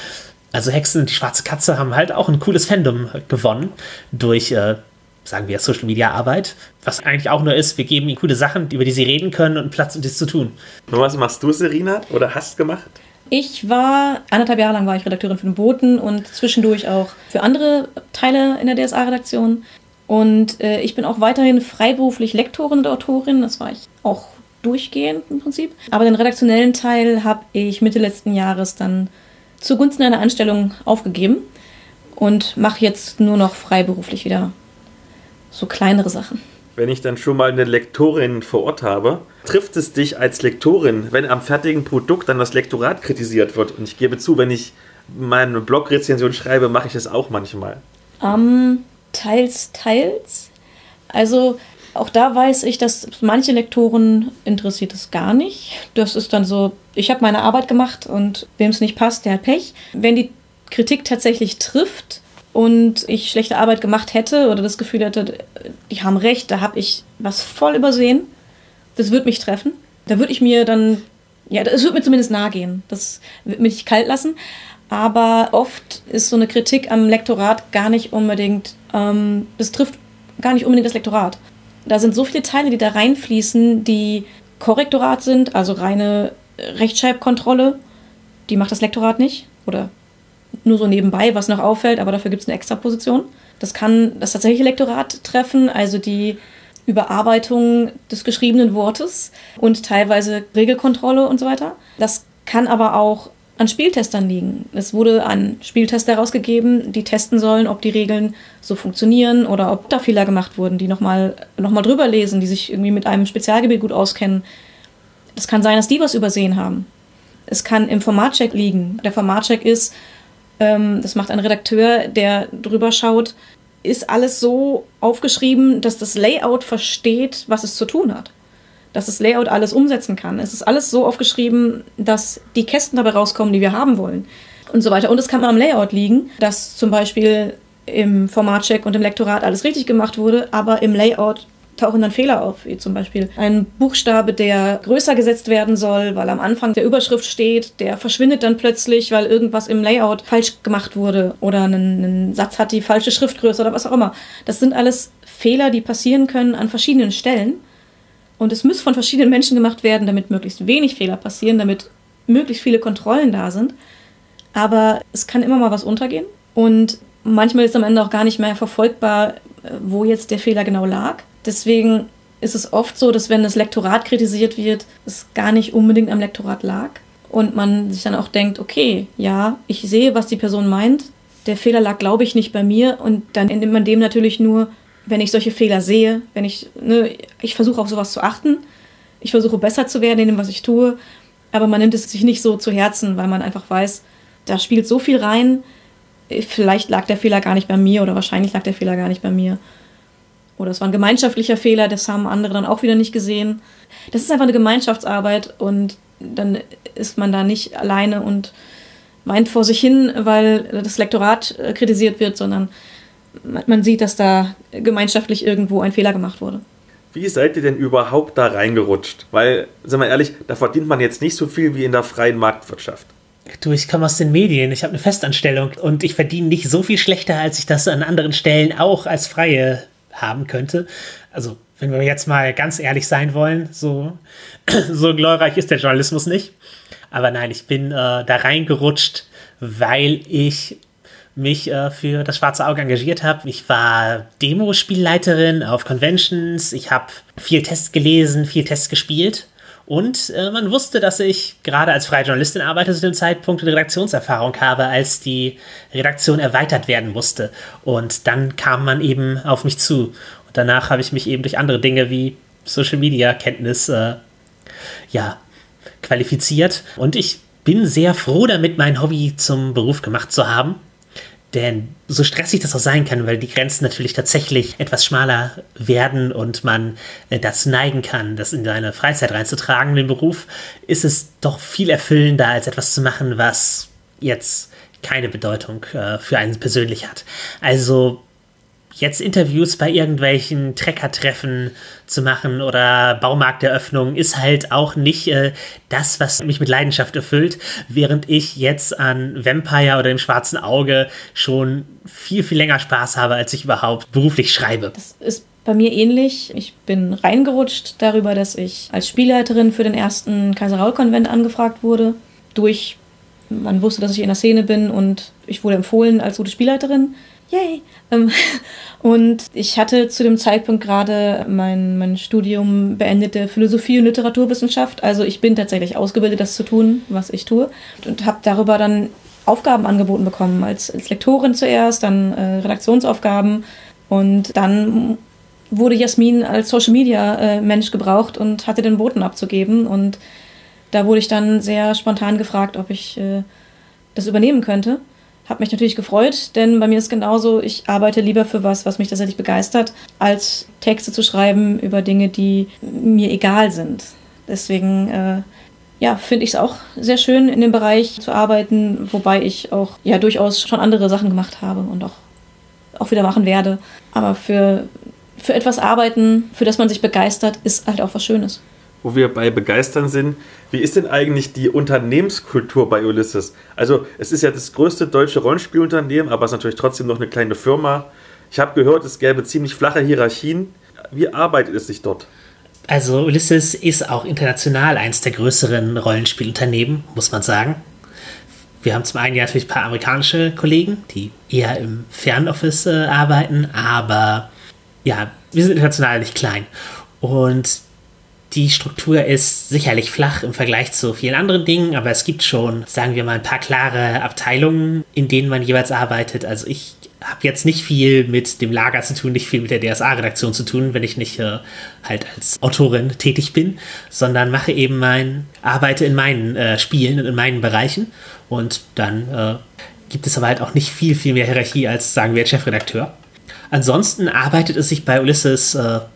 also Hexen und die schwarze Katze haben halt auch ein cooles Fandom gewonnen durch sagen wir, Social-Media-Arbeit, was eigentlich auch nur ist, wir geben ihnen coole Sachen, über die sie reden können und Platz, um das zu tun. Und was machst du, Serena, oder hast gemacht? Ich war 1,5 Jahre lang Redakteurin für den Boten und zwischendurch auch für andere Teile in der DSA-Redaktion. Und ich bin auch weiterhin freiberuflich Lektorin und Autorin, das war ich auch durchgehend im Prinzip. Aber den redaktionellen Teil habe ich Mitte letzten Jahres dann zugunsten einer Anstellung aufgegeben und mache jetzt nur noch freiberuflich wieder so kleinere Sachen. wenn ich dann schon mal eine Lektorin vor Ort habe, trifft es dich als Lektorin, wenn am fertigen Produkt dann das Lektorat kritisiert wird? Und ich gebe zu, wenn ich meine Blog-Rezension schreibe, mache ich das auch manchmal. Teils. Also auch da weiß ich, dass manche Lektoren interessiert es gar nicht. Das ist dann so, ich habe meine Arbeit gemacht und wem es nicht passt, der hat Pech. Wenn die Kritik tatsächlich trifft und ich schlechte Arbeit gemacht hätte oder das Gefühl hätte, die haben recht, da habe ich was voll übersehen, das wird mich treffen. Da würde ich mir dann, ja, es wird mir zumindest nahe gehen. Das wird mich nicht kalt lassen. Aber oft ist so eine Kritik am Lektorat gar nicht unbedingt, das trifft gar nicht unbedingt das Lektorat. Da sind so viele Teile, die da reinfließen, die Korrektorat sind, also reine Rechtschreibkontrolle. Die macht das Lektorat nicht. Oder nur so nebenbei, was noch auffällt, aber dafür gibt es eine Extraposition. Das kann das tatsächliche Lektorat treffen, also die Überarbeitung des geschriebenen Wortes und teilweise Regelkontrolle und so weiter. Das kann aber auch an Spieltestern liegen. Es wurde an Spieltester herausgegeben, die testen sollen, ob die Regeln so funktionieren oder ob da Fehler gemacht wurden, die nochmal drüber lesen, die sich irgendwie mit einem Spezialgebiet gut auskennen. Es kann sein, dass die was übersehen haben. Es kann im Formatcheck liegen. Der Formatcheck ist, das macht ein Redakteur, der drüber schaut, ist alles so aufgeschrieben, dass das Layout versteht, was es zu tun hat. Dass das Layout alles umsetzen kann. Es ist alles so aufgeschrieben, dass die Kästen dabei rauskommen, die wir haben wollen und so weiter. Und es kann am Layout liegen, dass zum Beispiel im Formatcheck und im Lektorat alles richtig gemacht wurde, aber im Layout tauchen dann Fehler auf, wie zum Beispiel ein Buchstabe, der größer gesetzt werden soll, weil am Anfang der Überschrift steht, der verschwindet dann plötzlich, weil irgendwas im Layout falsch gemacht wurde oder ein Satz hat die falsche Schriftgröße oder was auch immer. Das sind alles Fehler, die passieren können an verschiedenen Stellen. Und es muss von verschiedenen Menschen gemacht werden, damit möglichst wenig Fehler passieren, damit möglichst viele Kontrollen da sind. Aber es kann immer mal was untergehen. Und manchmal ist am Ende auch gar nicht mehr verfolgbar, wo jetzt der Fehler genau lag. Deswegen ist es oft so, dass wenn das Lektorat kritisiert wird, es gar nicht unbedingt am Lektorat lag. Und man sich dann auch denkt, okay, ja, ich sehe, was die Person meint. Der Fehler lag, glaube ich, nicht bei mir. Und dann nimmt man dem natürlich nur, wenn ich solche Fehler sehe, wenn ich versuche auf sowas zu achten, ich versuche besser zu werden in dem, was ich tue, aber man nimmt es sich nicht so zu Herzen, weil man einfach weiß, da spielt so viel rein, vielleicht lag der Fehler gar nicht bei mir oder wahrscheinlich lag der Fehler gar nicht bei mir. Oder es war ein gemeinschaftlicher Fehler, das haben andere dann auch wieder nicht gesehen. Das ist einfach eine Gemeinschaftsarbeit und dann ist man da nicht alleine und weint vor sich hin, weil das Lektorat kritisiert wird, sondern man sieht, dass da gemeinschaftlich irgendwo ein Fehler gemacht wurde. Wie seid ihr denn überhaupt da reingerutscht? Weil, sagen wir ehrlich, da verdient man jetzt nicht so viel wie in der freien Marktwirtschaft. Du, ich komme aus den Medien, ich habe eine Festanstellung und ich verdiene nicht so viel schlechter, als ich das an anderen Stellen auch als Freie haben könnte. Also, wenn wir jetzt mal ganz ehrlich sein wollen, so glorreich ist der Journalismus nicht. Aber nein, ich bin da reingerutscht, weil ich mich für das Schwarze Auge engagiert habe. Ich war Demospielleiterin auf Conventions, ich habe viel Tests gelesen, viel Tests gespielt und man wusste, dass ich gerade als freie Journalistin arbeite, zu dem Zeitpunkt eine Redaktionserfahrung habe, als die Redaktion erweitert werden musste. Und dann kam man eben auf mich zu. Und danach habe ich mich eben durch andere Dinge wie Social-Media-Kenntnis qualifiziert. Und ich bin sehr froh damit, mein Hobby zum Beruf gemacht zu haben. Denn so stressig das auch sein kann, weil die Grenzen natürlich tatsächlich etwas schmaler werden und man dazu neigen kann, das in seine Freizeit reinzutragen, den Beruf, ist es doch viel erfüllender, als etwas zu machen, was jetzt keine Bedeutung für einen persönlich hat. Also jetzt Interviews bei irgendwelchen Treckertreffen zu machen oder Baumarkteröffnungen ist halt auch nicht das, was mich mit Leidenschaft erfüllt, während ich jetzt an Vampire oder dem Schwarzen Auge schon viel, viel länger Spaß habe, als ich überhaupt beruflich schreibe. Das ist bei mir ähnlich. Ich bin reingerutscht darüber, dass ich als Spielleiterin für den ersten Kaiser-Raul-Konvent angefragt wurde. Man wusste, dass ich in der Szene bin und ich wurde empfohlen als gute Spielleiterin. Yay! Und ich hatte zu dem Zeitpunkt gerade mein Studium beendete Philosophie- und Literaturwissenschaft. Also ich bin tatsächlich ausgebildet, das zu tun, was ich tue. Und habe darüber dann Aufgaben angeboten bekommen, als Lektorin zuerst, dann Redaktionsaufgaben. Und dann wurde Jasmin als Social-Media-Mensch gebraucht und hatte den Boten abzugeben. Und da wurde ich dann sehr spontan gefragt, ob ich das übernehmen könnte. Habe mich natürlich gefreut, denn bei mir ist genauso, ich arbeite lieber für was mich tatsächlich begeistert, als Texte zu schreiben über Dinge, die mir egal sind. Deswegen finde ich es auch sehr schön, in dem Bereich zu arbeiten, wobei ich auch durchaus schon andere Sachen gemacht habe und auch wieder machen werde. Aber für etwas arbeiten, für das man sich begeistert, ist halt auch was Schönes. Wo wir bei Begeistern sind, wie ist denn eigentlich die Unternehmenskultur bei Ulysses? Also es ist ja das größte deutsche Rollenspielunternehmen, aber es ist natürlich trotzdem noch eine kleine Firma. Ich habe gehört, es gäbe ziemlich flache Hierarchien. Wie arbeitet es sich dort? Also Ulysses ist auch international eins der größeren Rollenspielunternehmen, muss man sagen. Wir haben zum einen ja natürlich ein paar amerikanische Kollegen, die eher im Fernoffice arbeiten, aber ja, wir sind international nicht klein. Und die Struktur ist sicherlich flach im Vergleich zu vielen anderen Dingen, aber es gibt schon, sagen wir mal, ein paar klare Abteilungen, in denen man jeweils arbeitet. Also ich habe jetzt nicht viel mit dem Lager zu tun, nicht viel mit der DSA-Redaktion zu tun, wenn ich nicht halt als Autorin tätig bin, sondern arbeite in meinen Spielen und in meinen Bereichen. Und dann gibt es aber halt auch nicht viel mehr Hierarchie als, sagen wir, Chefredakteur. Ansonsten arbeitet es sich bei Ulysses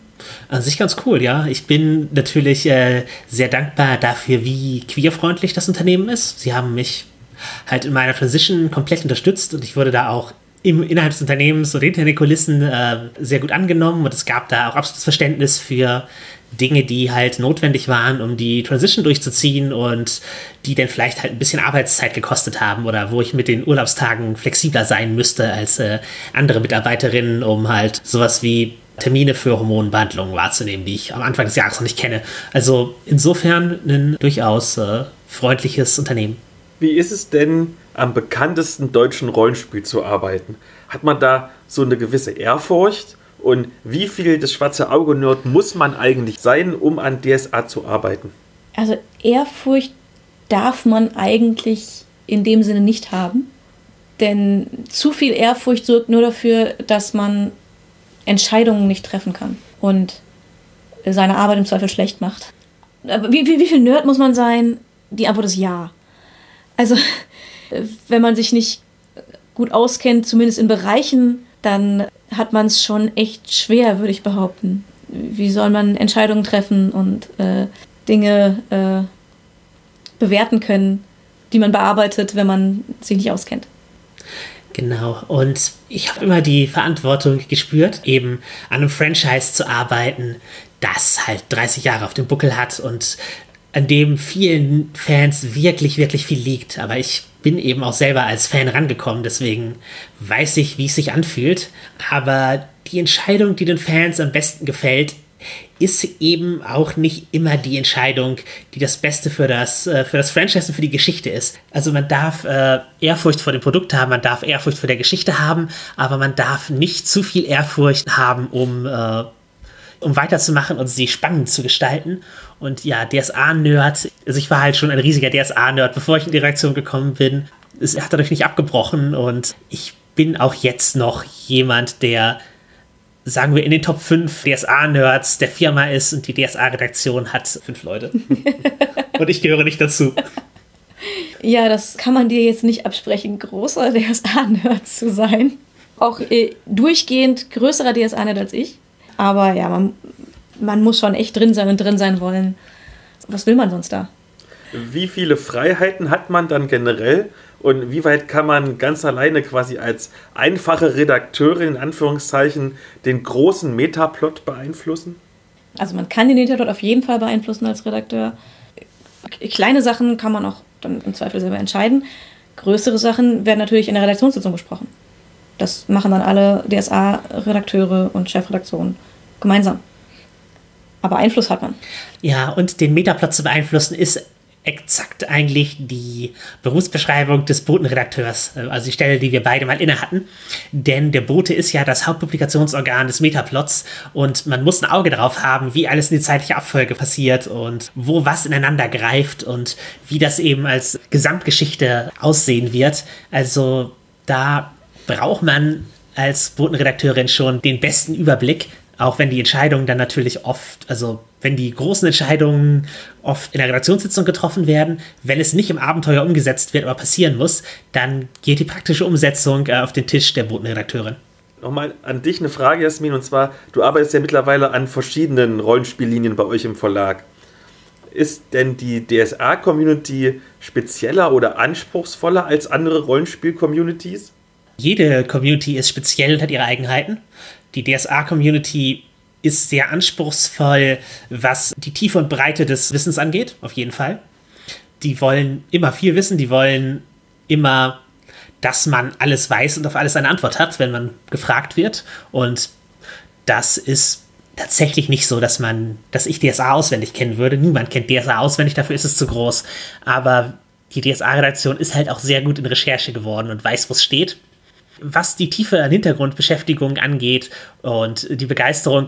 an sich ganz cool, ja. Ich bin natürlich sehr dankbar dafür, wie queerfreundlich das Unternehmen ist. Sie haben mich halt in meiner Transition komplett unterstützt und ich wurde da auch innerhalb des Unternehmens und hinter den Kulissen sehr gut angenommen und es gab da auch absolutes Verständnis für Dinge, die halt notwendig waren, um die Transition durchzuziehen und die dann vielleicht halt ein bisschen Arbeitszeit gekostet haben oder wo ich mit den Urlaubstagen flexibler sein müsste als andere Mitarbeiterinnen, um halt sowas wie Termine für Hormonbehandlungen wahrzunehmen, die ich am Anfang des Jahres noch nicht kenne. Also insofern ein durchaus freundliches Unternehmen. Wie ist es denn, am bekanntesten deutschen Rollenspiel zu arbeiten? Hat man da so eine gewisse Ehrfurcht? Und wie viel das schwarze Auge-Nerd muss man eigentlich sein, um an DSA zu arbeiten? Also Ehrfurcht darf man eigentlich in dem Sinne nicht haben. Denn zu viel Ehrfurcht sorgt nur dafür, dass man Entscheidungen nicht treffen kann und seine Arbeit im Zweifel schlecht macht. Aber wie viel Nerd muss man sein? Die Antwort ist ja. Also, wenn man sich nicht gut auskennt, zumindest in Bereichen, dann hat man es schon echt schwer, würde ich behaupten. Wie soll man Entscheidungen treffen und Dinge bewerten können, die man bearbeitet, wenn man sich nicht auskennt? Genau, und ich habe immer die Verantwortung gespürt, eben an einem Franchise zu arbeiten, das halt 30 Jahre auf dem Buckel hat und an dem vielen Fans wirklich, wirklich viel liegt. Aber ich bin eben auch selber als Fan rangekommen, deswegen weiß ich, wie es sich anfühlt. Aber die Entscheidung, die den Fans am besten gefällt, ist eben auch nicht immer die Entscheidung, die das Beste für das Franchise und für die Geschichte ist. Also man darf Ehrfurcht vor dem Produkt haben, man darf Ehrfurcht vor der Geschichte haben, aber man darf nicht zu viel Ehrfurcht haben, um weiterzumachen und sie spannend zu gestalten. Und ja, DSA-Nerd, also ich war halt schon ein riesiger DSA-Nerd, bevor ich in die Redaktion gekommen bin. Es hat dadurch nicht abgebrochen und ich bin auch jetzt noch jemand, der, sagen wir, in den Top 5 DSA-Nerds der Firma ist und die DSA-Redaktion hat 5 Leute. Und ich gehöre nicht dazu. Ja, das kann man dir jetzt nicht absprechen, großer DSA-Nerd zu sein. Auch durchgehend größerer DSA-Nerd als ich. Aber ja, man muss schon echt drin sein und drin sein wollen. Was will man sonst da? Wie viele Freiheiten hat man dann generell? Und wie weit kann man ganz alleine quasi als einfache Redakteurin in Anführungszeichen den großen Metaplot beeinflussen? Also man kann den Metaplot auf jeden Fall beeinflussen als Redakteur. Kleine Sachen kann man auch dann im Zweifel selber entscheiden. Größere Sachen werden natürlich in der Redaktionssitzung besprochen. Das machen dann alle DSA-Redakteure und Chefredaktionen gemeinsam. Aber Einfluss hat man. Ja, und den Metaplot zu beeinflussen ist exakt eigentlich die Berufsbeschreibung des Botenredakteurs, also die Stelle, die wir beide mal inne hatten. Denn der Bote ist ja das Hauptpublikationsorgan des Metaplots und man muss ein Auge drauf haben, wie alles in die zeitliche Abfolge passiert und wo was ineinander greift und wie das eben als Gesamtgeschichte aussehen wird. Also da braucht man als Botenredakteurin schon den besten Überblick. Auch wenn die Entscheidungen dann natürlich oft, also wenn die großen Entscheidungen oft in der Redaktionssitzung getroffen werden, wenn es nicht im Abenteuer umgesetzt wird, aber passieren muss, dann geht die praktische Umsetzung auf den Tisch der Botenredakteurin. Nochmal an dich eine Frage, Jasmin, und zwar, du arbeitest ja mittlerweile an verschiedenen Rollenspiellinien bei euch im Verlag. Ist denn die DSA-Community spezieller oder anspruchsvoller als andere Rollenspiel-Communities? Jede Community ist speziell und hat ihre Eigenheiten. Die DSA-Community ist sehr anspruchsvoll, was die Tiefe und Breite des Wissens angeht, auf jeden Fall. Die wollen immer viel wissen, die wollen immer, dass man alles weiß und auf alles eine Antwort hat, wenn man gefragt wird. Und das ist tatsächlich nicht so, dass ich DSA auswendig kennen würde. Niemand kennt DSA auswendig, dafür ist es zu groß. Aber die DSA-Redaktion ist halt auch sehr gut in Recherche geworden und weiß, wo es steht. Was die Tiefe an Hintergrundbeschäftigung angeht und die Begeisterung,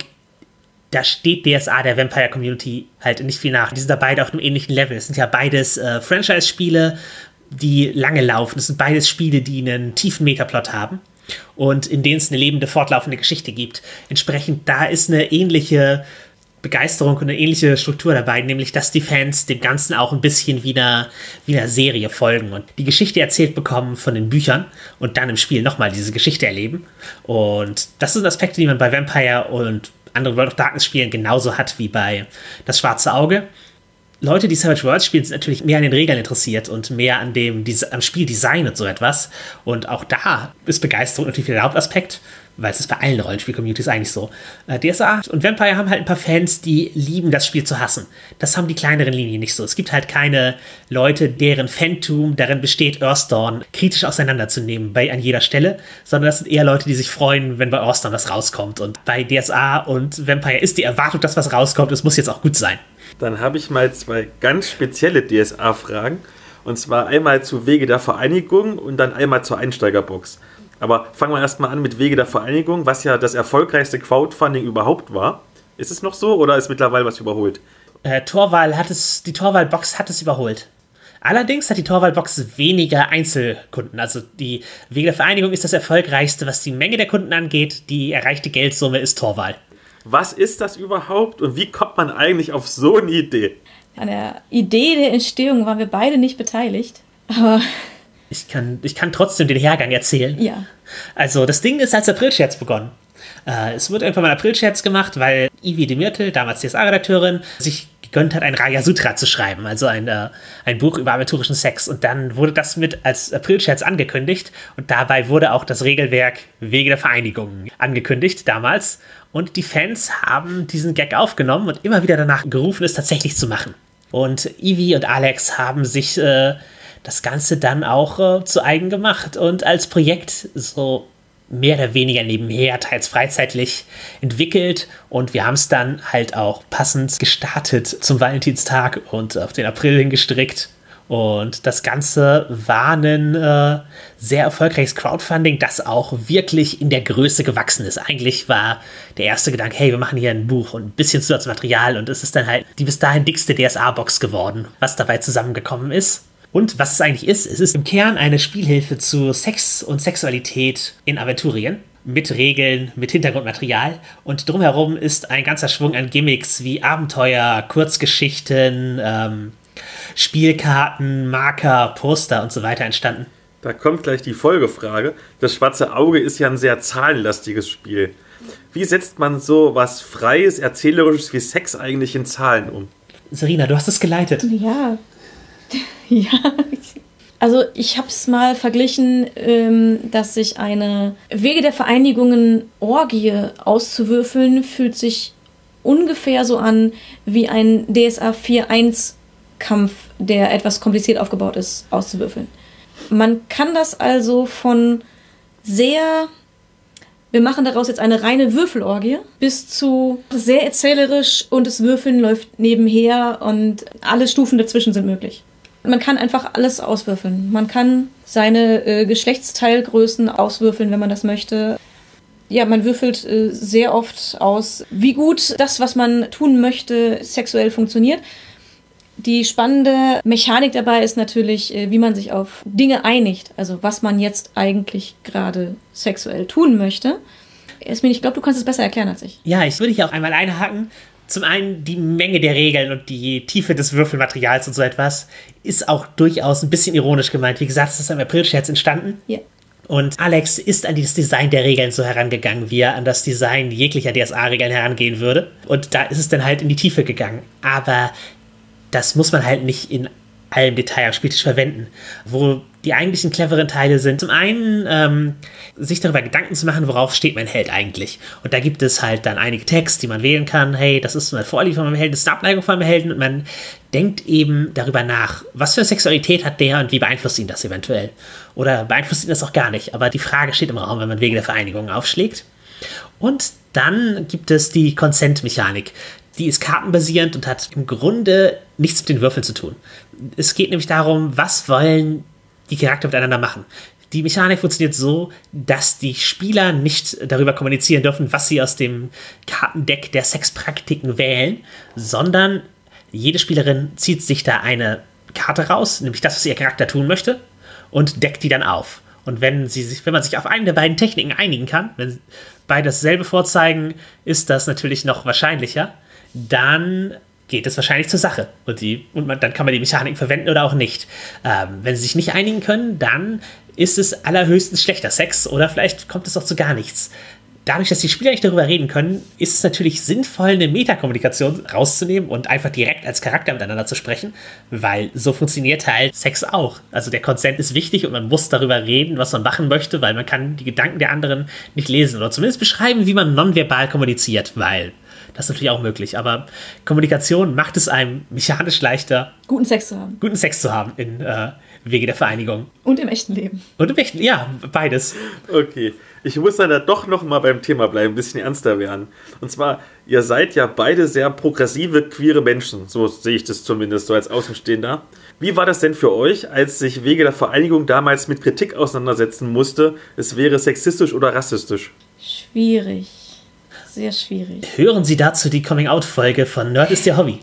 da steht DSA der Vampire-Community halt nicht viel nach. Die sind da beide auf einem ähnlichen Level. Es sind ja beides Franchise-Spiele, die lange laufen. Es sind beides Spiele, die einen tiefen Metaplot haben und in denen es eine lebende, fortlaufende Geschichte gibt. Entsprechend, da ist eine ähnliche Begeisterung und eine ähnliche Struktur dabei, nämlich, dass die Fans dem Ganzen auch ein bisschen wie einer Serie folgen und die Geschichte erzählt bekommen von den Büchern und dann im Spiel nochmal diese Geschichte erleben. Und das sind Aspekte, die man bei Vampire und anderen World of Darkness Spielen genauso hat wie bei Das Schwarze Auge. Leute, die Savage Worlds spielen, sind natürlich mehr an den Regeln interessiert und mehr am Spieldesign und so etwas. Und auch da ist Begeisterung natürlich der Hauptaspekt, weil es ist bei allen Rollenspiel-Communities eigentlich so. DSA und Vampire haben halt ein paar Fans, die lieben, das Spiel zu hassen. Das haben die kleineren Linien nicht so. Es gibt halt keine Leute, deren Phantom darin besteht, Earthdawn kritisch auseinanderzunehmen an jeder Stelle, sondern das sind eher Leute, die sich freuen, wenn bei Earthdawn was rauskommt. Und bei DSA und Vampire ist die Erwartung, dass was rauskommt. Es muss jetzt auch gut sein. Dann habe ich mal 2 ganz spezielle DSA-Fragen. Und zwar einmal zu Wege der Vereinigung und dann einmal zur Einsteigerbox. Aber fangen wir erstmal an mit Wege der Vereinigung, was ja das erfolgreichste Crowdfunding überhaupt war. Ist es noch so oder ist mittlerweile was überholt? Die Torwahl-Box hat es überholt. Allerdings hat die Torwahl-Box weniger Einzelkunden. Also die Wege der Vereinigung ist das erfolgreichste, was die Menge der Kunden angeht. Die erreichte Geldsumme ist Torwahl. Was ist das überhaupt und wie kommt man eigentlich auf so eine Idee? An der Idee der Entstehung waren wir beide nicht beteiligt, aber Ich kann trotzdem den Hergang erzählen. ja. Also das Ding ist als Aprilscherz begonnen. Es wird irgendwann mal ein Aprilscherz gemacht, weil Ivy de Myrtle, damals DSA-Redakteurin, sich gegönnt hat, ein Raya Sutra zu schreiben, also ein Buch über aventurischen Sex. Und dann wurde das mit als Aprilscherz angekündigt und dabei wurde auch das Regelwerk Wege der Vereinigung angekündigt damals. Und die Fans haben diesen Gag aufgenommen und immer wieder danach gerufen, es tatsächlich zu machen. Und Ivy und Alex haben sich das Ganze dann auch zu eigen gemacht und als Projekt so mehr oder weniger nebenher, teils freizeitlich entwickelt. Und wir haben es dann halt auch passend gestartet zum Valentinstag und auf den April hingestrickt. Und das Ganze war ein sehr erfolgreiches Crowdfunding, das auch wirklich in der Größe gewachsen ist. Eigentlich war der erste Gedanke, hey, wir machen hier ein Buch und ein bisschen Zusatzmaterial. Und es ist dann halt die bis dahin dickste DSA-Box geworden, was dabei zusammengekommen ist. Und was es eigentlich ist, es ist im Kern eine Spielhilfe zu Sex und Sexualität in Aventurien. Mit Regeln, mit Hintergrundmaterial. Und drumherum ist ein ganzer Schwung an Gimmicks wie Abenteuer, Kurzgeschichten, Spielkarten, Marker, Poster und so weiter entstanden. Da kommt gleich die Folgefrage. Das Schwarze Auge ist ja ein sehr zahlenlastiges Spiel. Wie setzt man so was Freies, Erzählerisches wie Sex eigentlich in Zahlen um? Serena, du hast es geleitet. Ja. Ja. Also ich habe es mal verglichen, dass sich eine Wege der Vereinigungen Orgie auszuwürfeln, fühlt sich ungefähr so an wie ein DSA 4.1 Kampf, der etwas kompliziert aufgebaut ist, auszuwürfeln. Man kann das also von sehr, wir machen daraus jetzt eine reine Würfelorgie, bis zu sehr erzählerisch und das Würfeln läuft nebenher und alle Stufen dazwischen sind möglich. Man kann einfach alles auswürfeln. Man kann seine Geschlechtsteilgrößen auswürfeln, wenn man das möchte. Ja, man würfelt sehr oft aus, wie gut das, was man tun möchte, sexuell funktioniert. Die spannende Mechanik dabei ist natürlich, wie man sich auf Dinge einigt. Also was man jetzt eigentlich gerade sexuell tun möchte. Jasmin, ich glaube, du kannst es besser erklären als ich. Ja, ich würde hier auch einmal einhaken. Zum einen die Menge der Regeln und die Tiefe des Würfelmaterials und so etwas ist auch durchaus ein bisschen ironisch gemeint. Wie gesagt, es ist im April-Scherz entstanden. Ja. Und Alex ist an das Design der Regeln so herangegangen, wie er an das Design jeglicher DSA-Regeln herangehen würde. Und da ist es dann halt in die Tiefe gegangen. Aber das muss man halt nicht in allem Detail am Spieltisch verwenden. Wo die eigentlichen cleveren Teile sind, zum einen sich darüber Gedanken zu machen, worauf steht mein Held eigentlich. Und da gibt es halt dann einige Texte, die man wählen kann. Hey, das ist eine Vorliebe von meinem Helden, das ist eine Abneigung von meinem Helden. Und man denkt eben darüber nach, was für eine Sexualität hat der und wie beeinflusst ihn das eventuell. Oder beeinflusst ihn das auch gar nicht. Aber die Frage steht im Raum, wenn man Wege der Vereinigung aufschlägt. Und dann gibt es die Consent-Mechanik. Die ist kartenbasierend und hat im Grunde nichts mit den Würfeln zu tun. Es geht nämlich darum, was wollen die Charakter miteinander machen. Die Mechanik funktioniert so, dass die Spieler nicht darüber kommunizieren dürfen, was sie aus dem Kartendeck der Sexpraktiken wählen, sondern jede Spielerin zieht sich da eine Karte raus, nämlich das, was ihr Charakter tun möchte, und deckt die dann auf. Und wenn man sich auf eine der beiden Techniken einigen kann, wenn beide dasselbe vorzeigen, ist das natürlich noch wahrscheinlicher. Dann geht es wahrscheinlich zur Sache. Dann kann man die Mechanik verwenden oder auch nicht. Wenn sie sich nicht einigen können, dann ist es allerhöchstens schlechter Sex oder vielleicht kommt es auch zu gar nichts. Dadurch, dass die Spieler nicht darüber reden können, ist es natürlich sinnvoll, eine Metakommunikation rauszunehmen und einfach direkt als Charakter miteinander zu sprechen, weil so funktioniert halt Sex auch. Also der Consent ist wichtig und man muss darüber reden, was man machen möchte, weil man kann die Gedanken der anderen nicht lesen oder zumindest beschreiben, wie man nonverbal kommuniziert, weil das ist natürlich auch möglich, aber Kommunikation macht es einem mechanisch leichter, guten Sex zu haben in Wege der Vereinigung. Und im echten Leben. Und im echten, ja, beides. Okay, ich muss dann da doch noch mal beim Thema bleiben, ein bisschen ernster werden. Und zwar, ihr seid ja beide sehr progressive, queere Menschen, so sehe ich das zumindest so als Außenstehender. Wie war das denn für euch, als sich Wege der Vereinigung damals mit Kritik auseinandersetzen musste, es wäre sexistisch oder rassistisch? Schwierig. Sehr schwierig. Hören Sie dazu die Coming-out-Folge von Nerd ist Ihr Hobby.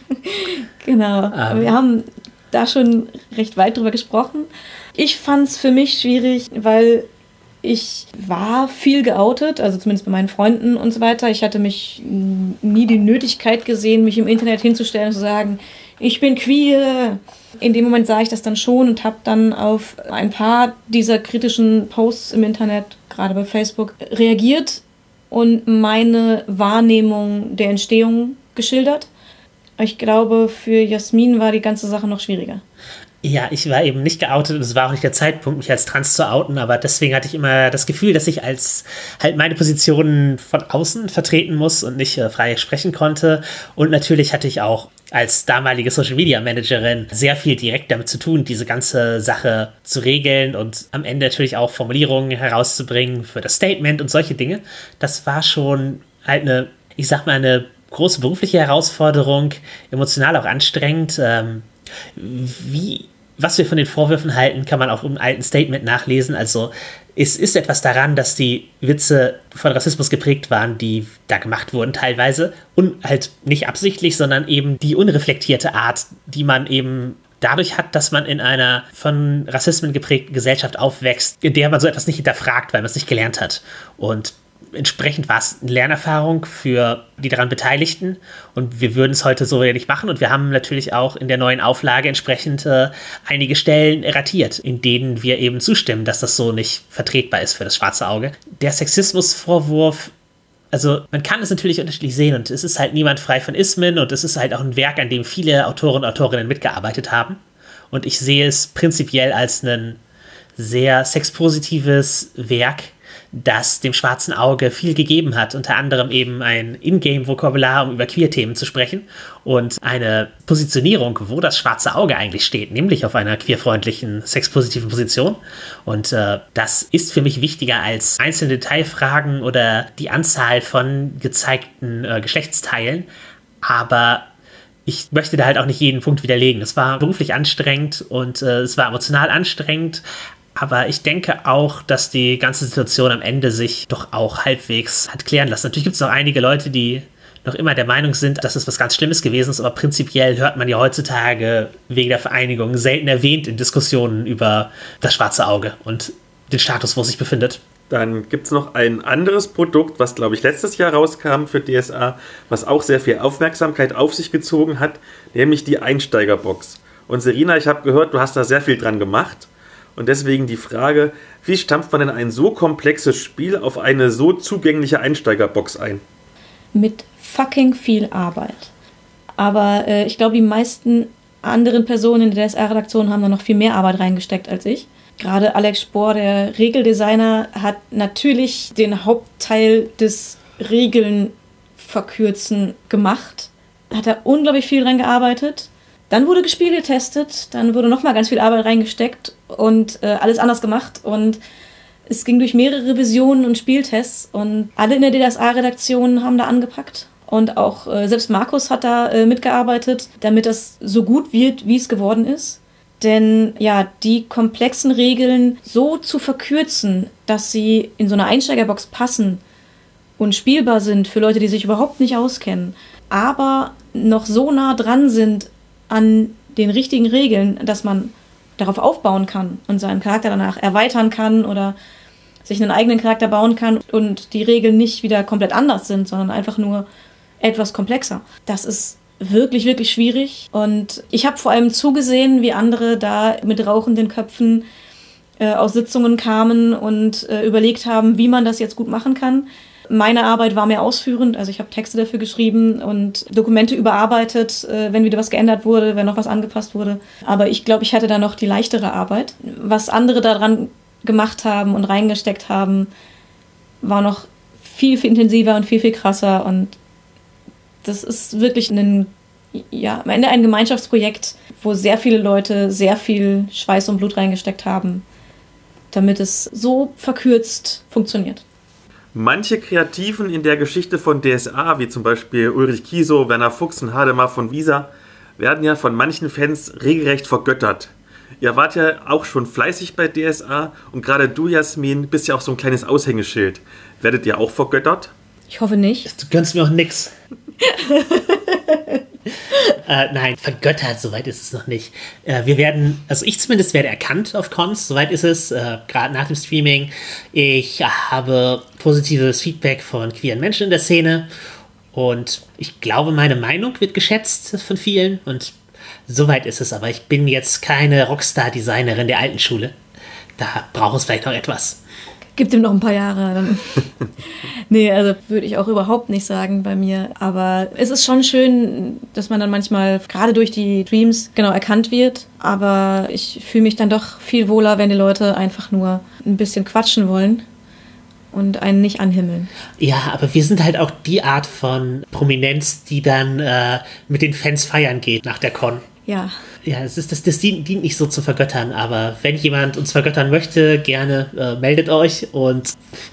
Genau. Wir haben da schon recht weit drüber gesprochen. Ich fand es für mich schwierig, weil ich war viel geoutet, also zumindest bei meinen Freunden und so weiter. Ich hatte mich nie die Nötigkeit gesehen, mich im Internet hinzustellen und zu sagen, ich bin queer. In dem Moment sah ich das dann schon und habe dann auf ein paar dieser kritischen Posts im Internet, gerade bei Facebook, reagiert und meine Wahrnehmung der Entstehung geschildert. Ich glaube, für Jasmin war die ganze Sache noch schwieriger. Ja, ich war eben nicht geoutet und es war auch nicht der Zeitpunkt, mich als trans zu outen, aber deswegen hatte ich immer das Gefühl, dass ich als halt meine Positionen von außen vertreten muss und nicht frei sprechen konnte. Und natürlich hatte ich auch als damalige Social-Media-Managerin sehr viel direkt damit zu tun, diese ganze Sache zu regeln und am Ende natürlich auch Formulierungen herauszubringen für das Statement und solche Dinge. Das war schon halt eine große berufliche Herausforderung, emotional auch anstrengend. Was wir von den Vorwürfen halten, kann man auch im alten Statement nachlesen. Also es ist etwas daran, dass die Witze von Rassismus geprägt waren, die da gemacht wurden teilweise. Und halt nicht absichtlich, sondern eben die unreflektierte Art, die man eben dadurch hat, dass man in einer von Rassismen geprägten Gesellschaft aufwächst, in der man so etwas nicht hinterfragt, weil man es nicht gelernt hat. Und entsprechend war es eine Lernerfahrung für die daran Beteiligten und wir würden es heute so ja nicht machen und wir haben natürlich auch in der neuen Auflage entsprechend einige Stellen erratiert, in denen wir eben zustimmen, dass das so nicht vertretbar ist für das schwarze Auge. Der Sexismusvorwurf, also man kann es natürlich unterschiedlich sehen und es ist halt niemand frei von Ismen und es ist halt auch ein Werk, an dem viele Autoren und Autorinnen mitgearbeitet haben und ich sehe es prinzipiell als ein sehr sexpositives Werk, das dem schwarzen Auge viel gegeben hat, unter anderem eben ein Ingame-Vokabular, um über Queer-Themen zu sprechen und eine Positionierung, wo das schwarze Auge eigentlich steht, nämlich auf einer queerfreundlichen, sexpositiven Position. Und das ist für mich wichtiger als einzelne Detailfragen oder die Anzahl von gezeigten Geschlechtsteilen, aber ich möchte da halt auch nicht jeden Punkt widerlegen. Es war beruflich anstrengend und es war emotional anstrengend, aber ich denke auch, dass die ganze Situation am Ende sich doch auch halbwegs hat klären lassen. Natürlich gibt es noch einige Leute, die noch immer der Meinung sind, dass es was ganz Schlimmes gewesen ist, aber prinzipiell hört man ja heutzutage wegen der Vereinigung selten erwähnt in Diskussionen über das schwarze Auge und den Status, wo es sich befindet. Dann gibt es noch ein anderes Produkt, was, glaube ich, letztes Jahr rauskam für DSA, was auch sehr viel Aufmerksamkeit auf sich gezogen hat, nämlich die Einsteigerbox. Und Serena, ich habe gehört, du hast da sehr viel dran gemacht. Und deswegen die Frage, wie stampft man denn ein so komplexes Spiel auf eine so zugängliche Einsteigerbox ein? Mit fucking viel Arbeit. Aber ich glaube, die meisten anderen Personen in der DSA-Redaktion haben da noch viel mehr Arbeit reingesteckt als ich. Gerade Alex Spohr, der Regeldesigner, hat natürlich den Hauptteil des Regeln verkürzen gemacht. Hat er unglaublich viel dran gearbeitet. Dann wurde gespielt, getestet, dann wurde nochmal ganz viel Arbeit reingesteckt und alles anders gemacht. Und es ging durch mehrere Revisionen und Spieltests und alle in der DSA-Redaktion haben da angepackt. Und auch selbst Markus hat da mitgearbeitet, damit das so gut wird, wie es geworden ist. Denn ja, die komplexen Regeln so zu verkürzen, dass sie in so eine Einsteigerbox passen und spielbar sind für Leute, die sich überhaupt nicht auskennen, aber noch so nah dran sind an den richtigen Regeln, dass man darauf aufbauen kann und seinen Charakter danach erweitern kann oder sich einen eigenen Charakter bauen kann und die Regeln nicht wieder komplett anders sind, sondern einfach nur etwas komplexer. Das ist wirklich, wirklich schwierig. Und ich habe vor allem zugesehen, wie andere da mit rauchenden Köpfen aus Sitzungen kamen und überlegt haben, wie man das jetzt gut machen kann. Meine Arbeit war mehr ausführend, also ich habe Texte dafür geschrieben und Dokumente überarbeitet, wenn wieder was geändert wurde, wenn noch was angepasst wurde. Aber ich glaube, ich hatte da noch die leichtere Arbeit. Was andere daran gemacht haben und reingesteckt haben, war noch viel, viel intensiver und viel, viel krasser. Und das ist wirklich am Ende ein Gemeinschaftsprojekt, wo sehr viele Leute sehr viel Schweiß und Blut reingesteckt haben, damit es so verkürzt funktioniert. Manche Kreativen in der Geschichte von DSA, wie zum Beispiel Ulrich Kiesow, Werner Fuchs und Hademar von Wieser, werden ja von manchen Fans regelrecht vergöttert. Ihr wart ja auch schon fleißig bei DSA und gerade du, Jasmin, bist ja auch so ein kleines Aushängeschild. Werdet ihr auch vergöttert? Ich hoffe nicht. Du gönnst mir auch nix. Nein, vergöttert, soweit ist es noch nicht. Wir werden, also ich zumindest werde erkannt auf Cons, soweit ist es, gerade nach dem Streaming. Ich habe positives Feedback von queeren Menschen in der Szene und ich glaube, meine Meinung wird geschätzt von vielen und soweit ist es, aber ich bin jetzt keine Rockstar-Designerin der alten Schule. Da braucht es vielleicht noch etwas. Gibt ihm noch ein paar Jahre. Dann. Nee, also würde ich auch überhaupt nicht sagen bei mir. Aber es ist schon schön, dass man dann manchmal, gerade durch die Streams, genau erkannt wird. Aber ich fühle mich dann doch viel wohler, wenn die Leute einfach nur ein bisschen quatschen wollen und einen nicht anhimmeln. Ja, aber wir sind halt auch die Art von Prominenz, die dann mit den Fans feiern geht nach der Con. Ja. Ja, das dient nicht so zu vergöttern, aber wenn jemand uns vergöttern möchte, gerne meldet euch und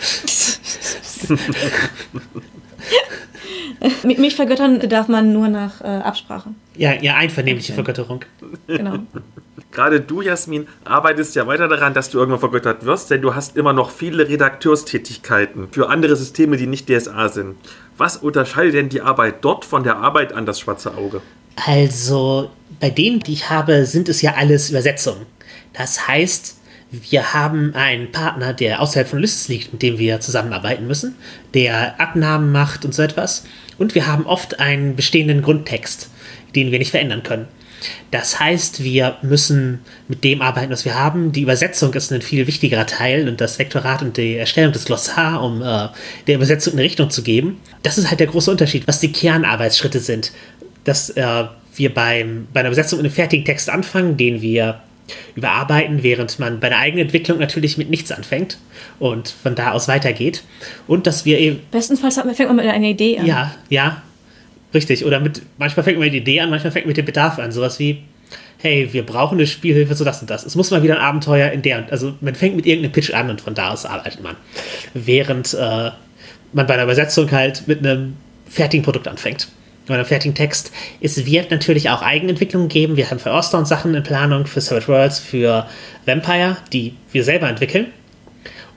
Mich vergöttern darf man nur nach Absprache. Ja, einvernehmliche Vergötterung. Genau. Gerade du, Jasmin, arbeitest ja weiter daran, dass du irgendwann vergöttert wirst, denn du hast immer noch viele Redakteurstätigkeiten für andere Systeme, die nicht DSA sind. Was unterscheidet denn die Arbeit dort von der Arbeit an das Schwarze Auge? Also, bei denen, die ich habe, sind es ja alles Übersetzungen. Das heißt, wir haben einen Partner, der außerhalb von Ulysses liegt, mit dem wir zusammenarbeiten müssen, der Abnahmen macht und so etwas. Und wir haben oft einen bestehenden Grundtext, den wir nicht verändern können. Das heißt, wir müssen mit dem arbeiten, was wir haben. Die Übersetzung ist ein viel wichtigerer Teil und das Lektorat und die Erstellung des Glossar, um der Übersetzung eine Richtung zu geben. Das ist halt der große Unterschied, was die Kernarbeitsschritte sind. Dass wir bei einer Übersetzung mit einem fertigen Text anfangen, den wir überarbeiten, während man bei der eigenen Entwicklung natürlich mit nichts anfängt und von da aus weitergeht. Und dass wir eben... Bestenfalls fängt man mit einer Idee an. Ja, richtig. Oder manchmal fängt man mit der Idee an, manchmal fängt man mit dem Bedarf an. Sowas wie, hey, wir brauchen eine Spielhilfe zu das und das. Es muss mal wieder ein Abenteuer in der... Also man fängt mit irgendeinem Pitch an und von da aus arbeitet man. Während man bei einer Übersetzung halt mit einem fertigen Produkt anfängt. Bei einem fertigen Text. Es wird natürlich auch Eigenentwicklungen geben. Wir haben für Earthdawn Sachen in Planung, für Savage Worlds, für Vampire, die wir selber entwickeln.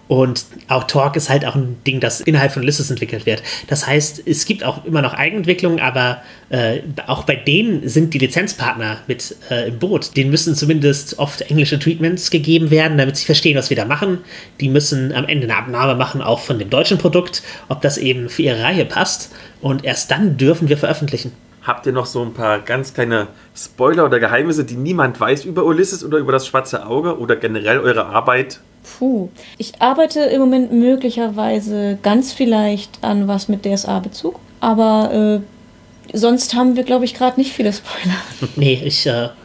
Und auch Torque ist halt auch ein Ding, das innerhalb von Ulysses entwickelt wird. Das heißt, es gibt auch immer noch Eigenentwicklungen, aber auch bei denen sind die Lizenzpartner mit im Boot. Denen müssen zumindest oft englische Treatments gegeben werden, damit sie verstehen, was wir da machen. Die müssen am Ende eine Abnahme machen, auch von dem deutschen Produkt, ob das eben für ihre Reihe passt. Und erst dann dürfen wir veröffentlichen. Habt ihr noch so ein paar ganz kleine Spoiler oder Geheimnisse, die niemand weiß über Ulysses oder über das Schwarze Auge oder generell eure Arbeit? Ich arbeite im Moment möglicherweise ganz vielleicht an was mit DSA-Bezug, aber sonst haben wir, glaube ich, gerade nicht viele Spoiler. Nee, ich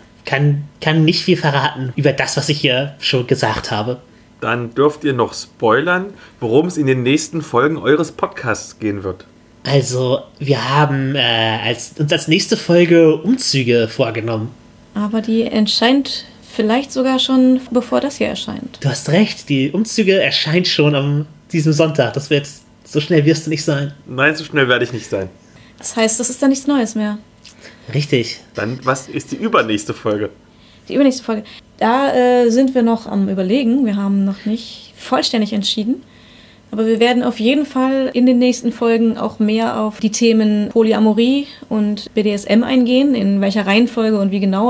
kann nicht viel verraten über das, was ich hier schon gesagt habe. Dann dürft ihr noch spoilern, worum es in den nächsten Folgen eures Podcasts gehen wird. Also, wir haben uns als nächste Folge Umzüge vorgenommen. Aber die erscheint vielleicht sogar schon, bevor das hier erscheint. Du hast recht, die Umzüge erscheint schon am diesem Sonntag. Das wird, so schnell wirst du nicht sein. Nein, so schnell werde ich nicht sein. Das heißt, das ist dann nichts Neues mehr. Richtig. Dann, was ist die übernächste Folge? Die übernächste Folge. Da sind wir noch am Überlegen. Wir haben noch nicht vollständig entschieden. Aber wir werden auf jeden Fall in den nächsten Folgen auch mehr auf die Themen Polyamorie und BDSM eingehen. In welcher Reihenfolge und wie genau,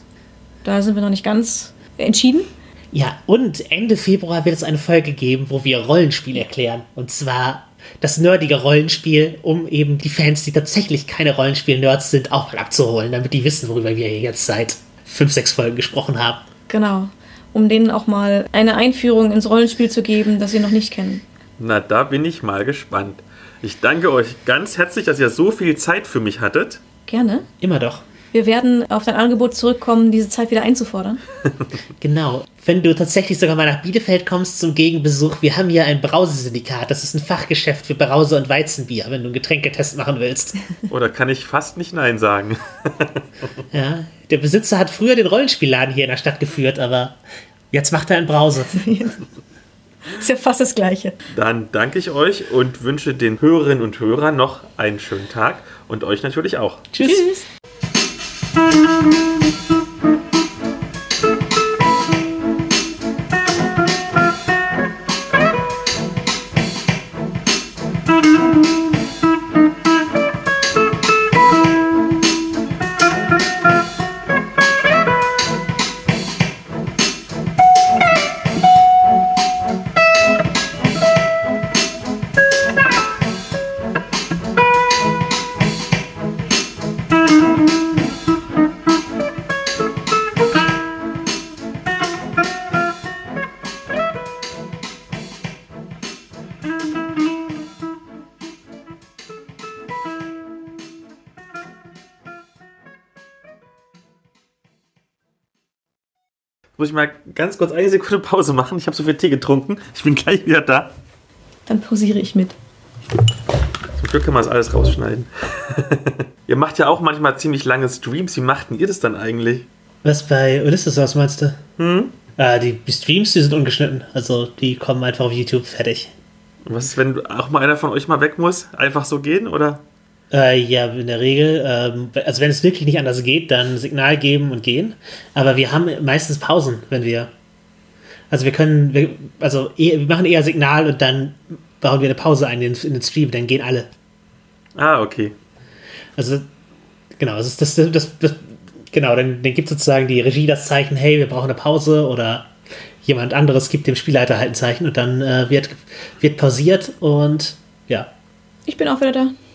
da sind wir noch nicht ganz entschieden. Ja, und Ende Februar wird es eine Folge geben, wo wir Rollenspiel erklären. Und zwar das nerdige Rollenspiel, um eben die Fans, die tatsächlich keine Rollenspiel-Nerds sind, auch mal abzuholen, damit die wissen, worüber wir hier jetzt seit 5, 6 Folgen gesprochen haben. Genau, um denen auch mal eine Einführung ins Rollenspiel zu geben, das sie noch nicht kennen. Na, da bin ich mal gespannt. Ich danke euch ganz herzlich, dass ihr so viel Zeit für mich hattet. Gerne. Immer doch. Wir werden auf dein Angebot zurückkommen, diese Zeit wieder einzufordern. Genau. Wenn du tatsächlich sogar mal nach Bielefeld kommst zum Gegenbesuch, wir haben hier ein Brausesyndikat. Das ist ein Fachgeschäft für Brause- und Weizenbier, wenn du einen Getränketest machen willst. Oder kann ich fast nicht Nein sagen? Ja, der Besitzer hat früher den Rollenspielladen hier in der Stadt geführt, aber jetzt macht er ein Brause. Ist ja fast das Gleiche. Dann danke ich euch und wünsche den Hörerinnen und Hörern noch einen schönen Tag und euch natürlich auch. Tschüss. Tschüss. Muss ich mal ganz kurz eine Sekunde Pause machen. Ich habe so viel Tee getrunken. Ich bin gleich wieder da. Dann pausiere ich mit. Zum Glück kann man das alles rausschneiden. Ihr macht ja auch manchmal ziemlich lange Streams. Wie macht denn ihr das dann eigentlich? Was bei Ulysses, was meinst du? Die Streams, die sind ungeschnitten. Also die kommen einfach auf YouTube fertig. Und was ist, wenn auch mal einer von euch mal weg muss? Einfach so gehen, oder? Ja, in der Regel. Also wenn es wirklich nicht anders geht, dann Signal geben und gehen. Aber wir haben meistens Pausen, wenn wir... Also wir machen eher Signal und dann bauen wir eine Pause ein in den Stream, dann gehen alle. Ah, okay. Also, genau, genau, dann gibt sozusagen die Regie das Zeichen, hey, wir brauchen eine Pause, oder jemand anderes gibt dem Spielleiter halt ein Zeichen und dann wird pausiert und ja. Ich bin auch wieder da.